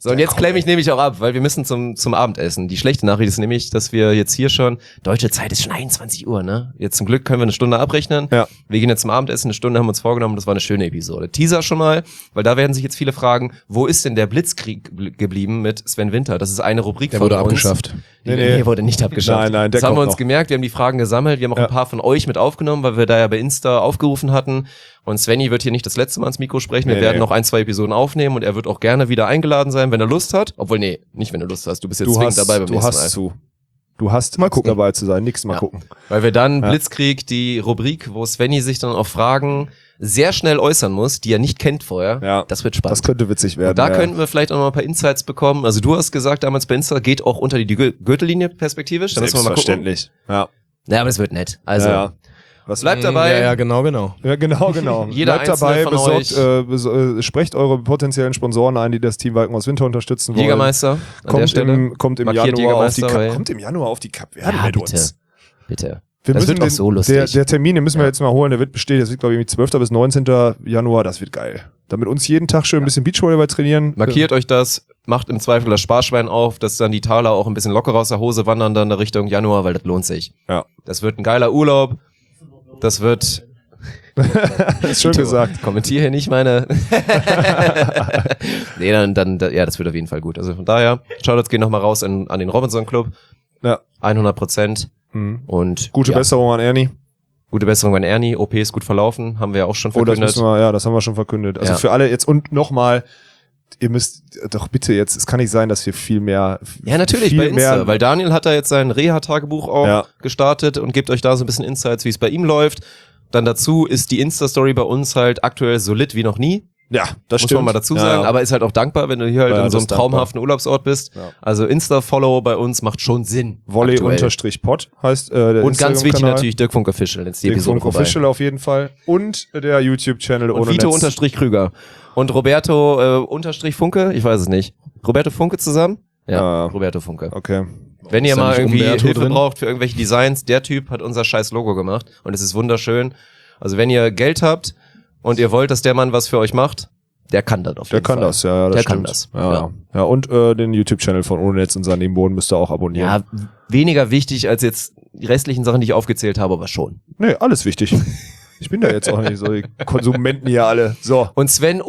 So, und jetzt claim ich nämlich auch ab, weil wir müssen zum Abendessen. Die schlechte Nachricht ist nämlich, dass wir jetzt hier schon, deutsche Zeit ist schon 21 Uhr, ne? Jetzt zum Glück können wir eine Stunde abrechnen. Ja. Wir gehen jetzt zum Abendessen, eine Stunde haben wir uns vorgenommen, das war eine schöne Episode. Teaser schon mal, weil da werden sich jetzt viele fragen, wo ist denn der Blitzkrieg geblieben mit Sven Winter? Das ist eine Rubrik der von wurde uns. Abgeschafft. Nee, wurde nicht abgeschafft. Nein, das haben wir uns gemerkt, wir haben die Fragen gesammelt, wir haben auch ein paar von euch mit aufgenommen, weil wir da ja bei Insta aufgerufen hatten. Und Svenny wird hier nicht das letzte Mal ans Mikro sprechen. Wir werden noch 1-2 Episoden aufnehmen und er wird auch gerne wieder eingeladen sein, wenn er Lust hat. Obwohl, nee, nicht wenn du Lust hast. Du bist jetzt zwingend dabei beim nächsten Mal. Du hast mal gucken dabei zu sein, mal gucken. Weil wir dann Blitzkrieg, die Rubrik, wo Svenny sich dann auf Fragen sehr schnell äußern muss, die er nicht kennt vorher. Ja. Das wird spannend. Das könnte witzig werden. Und da könnten wir vielleicht auch noch ein paar Insights bekommen. Also du hast gesagt damals bei Insta, geht auch unter die Gürtellinie perspektivisch. Da müssen wir mal gucken. Selbstverständlich. Ja, aber das wird nett. Also was bleibt dabei. Ja, genau. Ja, genau. Jeder bleibt dabei, von sprecht eure potenziellen Sponsoren ein, die das Team Walkenhaus Winter unterstützen wollen. Jägermeister. Kommt im Januar auf die Cup-Werte mit uns. Bitte. Das wird auch so lustig. Der Termin, den müssen wir jetzt mal holen, der wird bestehen. Das wird, glaube ich, 12. bis 19. Januar. Das wird geil. Damit uns jeden Tag schön ein bisschen Beachvolleyball trainieren. Markiert euch das. Macht im Zweifel das Sparschwein auf, dass dann die Taler auch ein bisschen lockerer aus der Hose wandern dann in Richtung Januar, weil das lohnt sich. Ja. Das wird ein geiler Urlaub. Das wird... Das ist schön gesagt. Kommentier hier nicht meine... Nee, dann, das wird auf jeden Fall gut. Also von daher, Shoutouts gehen nochmal raus an den Robinson Club. Ja. 100%. Und gute Besserung an Ernie. Gute Besserung an Ernie. OP ist gut verlaufen. Haben wir ja auch schon verkündet. Das haben wir schon verkündet. Also für alle jetzt und nochmal... Ihr müsst doch bitte jetzt, es kann nicht sein, dass wir viel mehr... Ja, natürlich, bei Insta, weil Daniel hat da jetzt sein Reha-Tagebuch auch gestartet und gibt euch da so ein bisschen Insights, wie es bei ihm läuft. Dann dazu ist die Insta-Story bei uns halt aktuell solid wie noch nie. Ja, das muss man mal dazu sagen, aber ist halt auch dankbar, wenn du hier halt in so einem traumhaften Urlaubsort bist. Ja. Also Insta-Follow bei uns macht schon Sinn. Volley_pod heißt der und ganz wichtig natürlich Dirk Funk Official. Dirk Funk Official auf jeden Fall. Und der YouTube-Channel ohne Netz. Vito_Krüger. Und Roberto Funke, ich weiß es nicht. Roberto Funke zusammen? Ja, Roberto Funke. Okay. Wenn ihr mal irgendwie Hilfe braucht für irgendwelche Designs, der Typ hat unser scheiß Logo gemacht und es ist wunderschön. Also wenn ihr Geld habt und ihr wollt, dass der Mann was für euch macht, der kann das auf jeden Fall. Das kann das. Ja, und den YouTube-Channel von Ohne Netz und Sandy Boden müsst ihr auch abonnieren. Ja, weniger wichtig als jetzt die restlichen Sachen, die ich aufgezählt habe, aber schon. Nee, alles wichtig. Ich bin da jetzt auch nicht so, die Konsumenten hier alle. So. Und Sven-Winter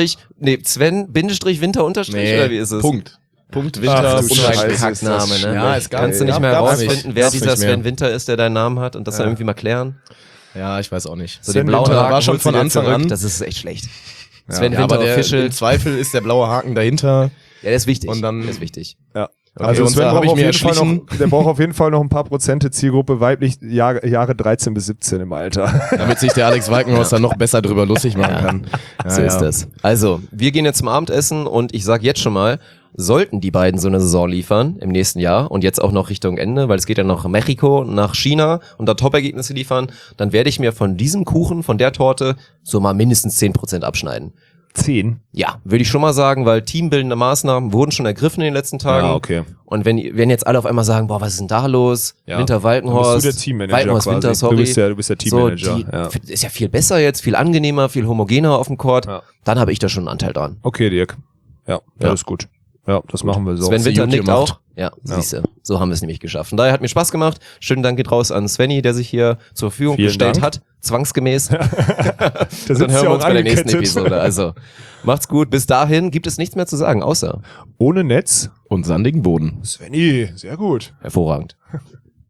oder wie ist es? Punkt Winter Kackname, ne? Ja, es kannst du nicht mehr herausfinden, wer dieser Sven Winter ist, der deinen Namen hat und das dann irgendwie mal klären. Ja, ich weiß auch nicht. So den blauen Haken war schon von Anfang an. Das ist echt schlecht. Sven Winter Official. Im Zweifel ist der blaue Haken dahinter. Ja, der ist wichtig. Und dann der ist wichtig. Ja. Okay, also Sven der braucht auf jeden Fall noch ein paar Prozente Zielgruppe weiblich Jahre 13 bis 17 im Alter. Damit sich der Alex Walkenhaus dann noch besser drüber lustig machen kann. Ja, so ist das. Also, wir gehen jetzt zum Abendessen und ich sag jetzt schon mal, sollten die beiden so eine Saison liefern im nächsten Jahr und jetzt auch noch Richtung Ende, weil es geht ja nach Mexiko, nach China und da Top-Ergebnisse liefern, dann werde ich mir von diesem Kuchen, von der Torte so mal mindestens 10% abschneiden. 10? Ja, würde ich schon mal sagen, weil teambildende Maßnahmen wurden schon ergriffen in den letzten Tagen. Ja, okay. Und wenn jetzt alle auf einmal sagen, boah, was ist denn da los? Winter Walkenhorst. Bist du der Teammanager Walkenhorst quasi. Winter, sorry. Du bist der Teammanager. Ist ja viel besser jetzt, viel angenehmer, viel homogener auf dem Court. Ja. Dann habe ich da schon einen Anteil dran. Okay, Dirk. Ja, ist gut. Ja, das machen wir so. Sven Winter nickt auch. Ja, siehste. So haben wir es nämlich geschafft. Von daher hat mir Spaß gemacht. Schönen Dank geht raus an Svenny, der sich hier zur Verfügung gestellt hat. Zwangsgemäß. Dann hören wir uns bei der nächsten Episode. Also, macht's gut. Bis dahin gibt es nichts mehr zu sagen, außer Ohne Netz und sandigen Boden. Svenny, sehr gut. Hervorragend.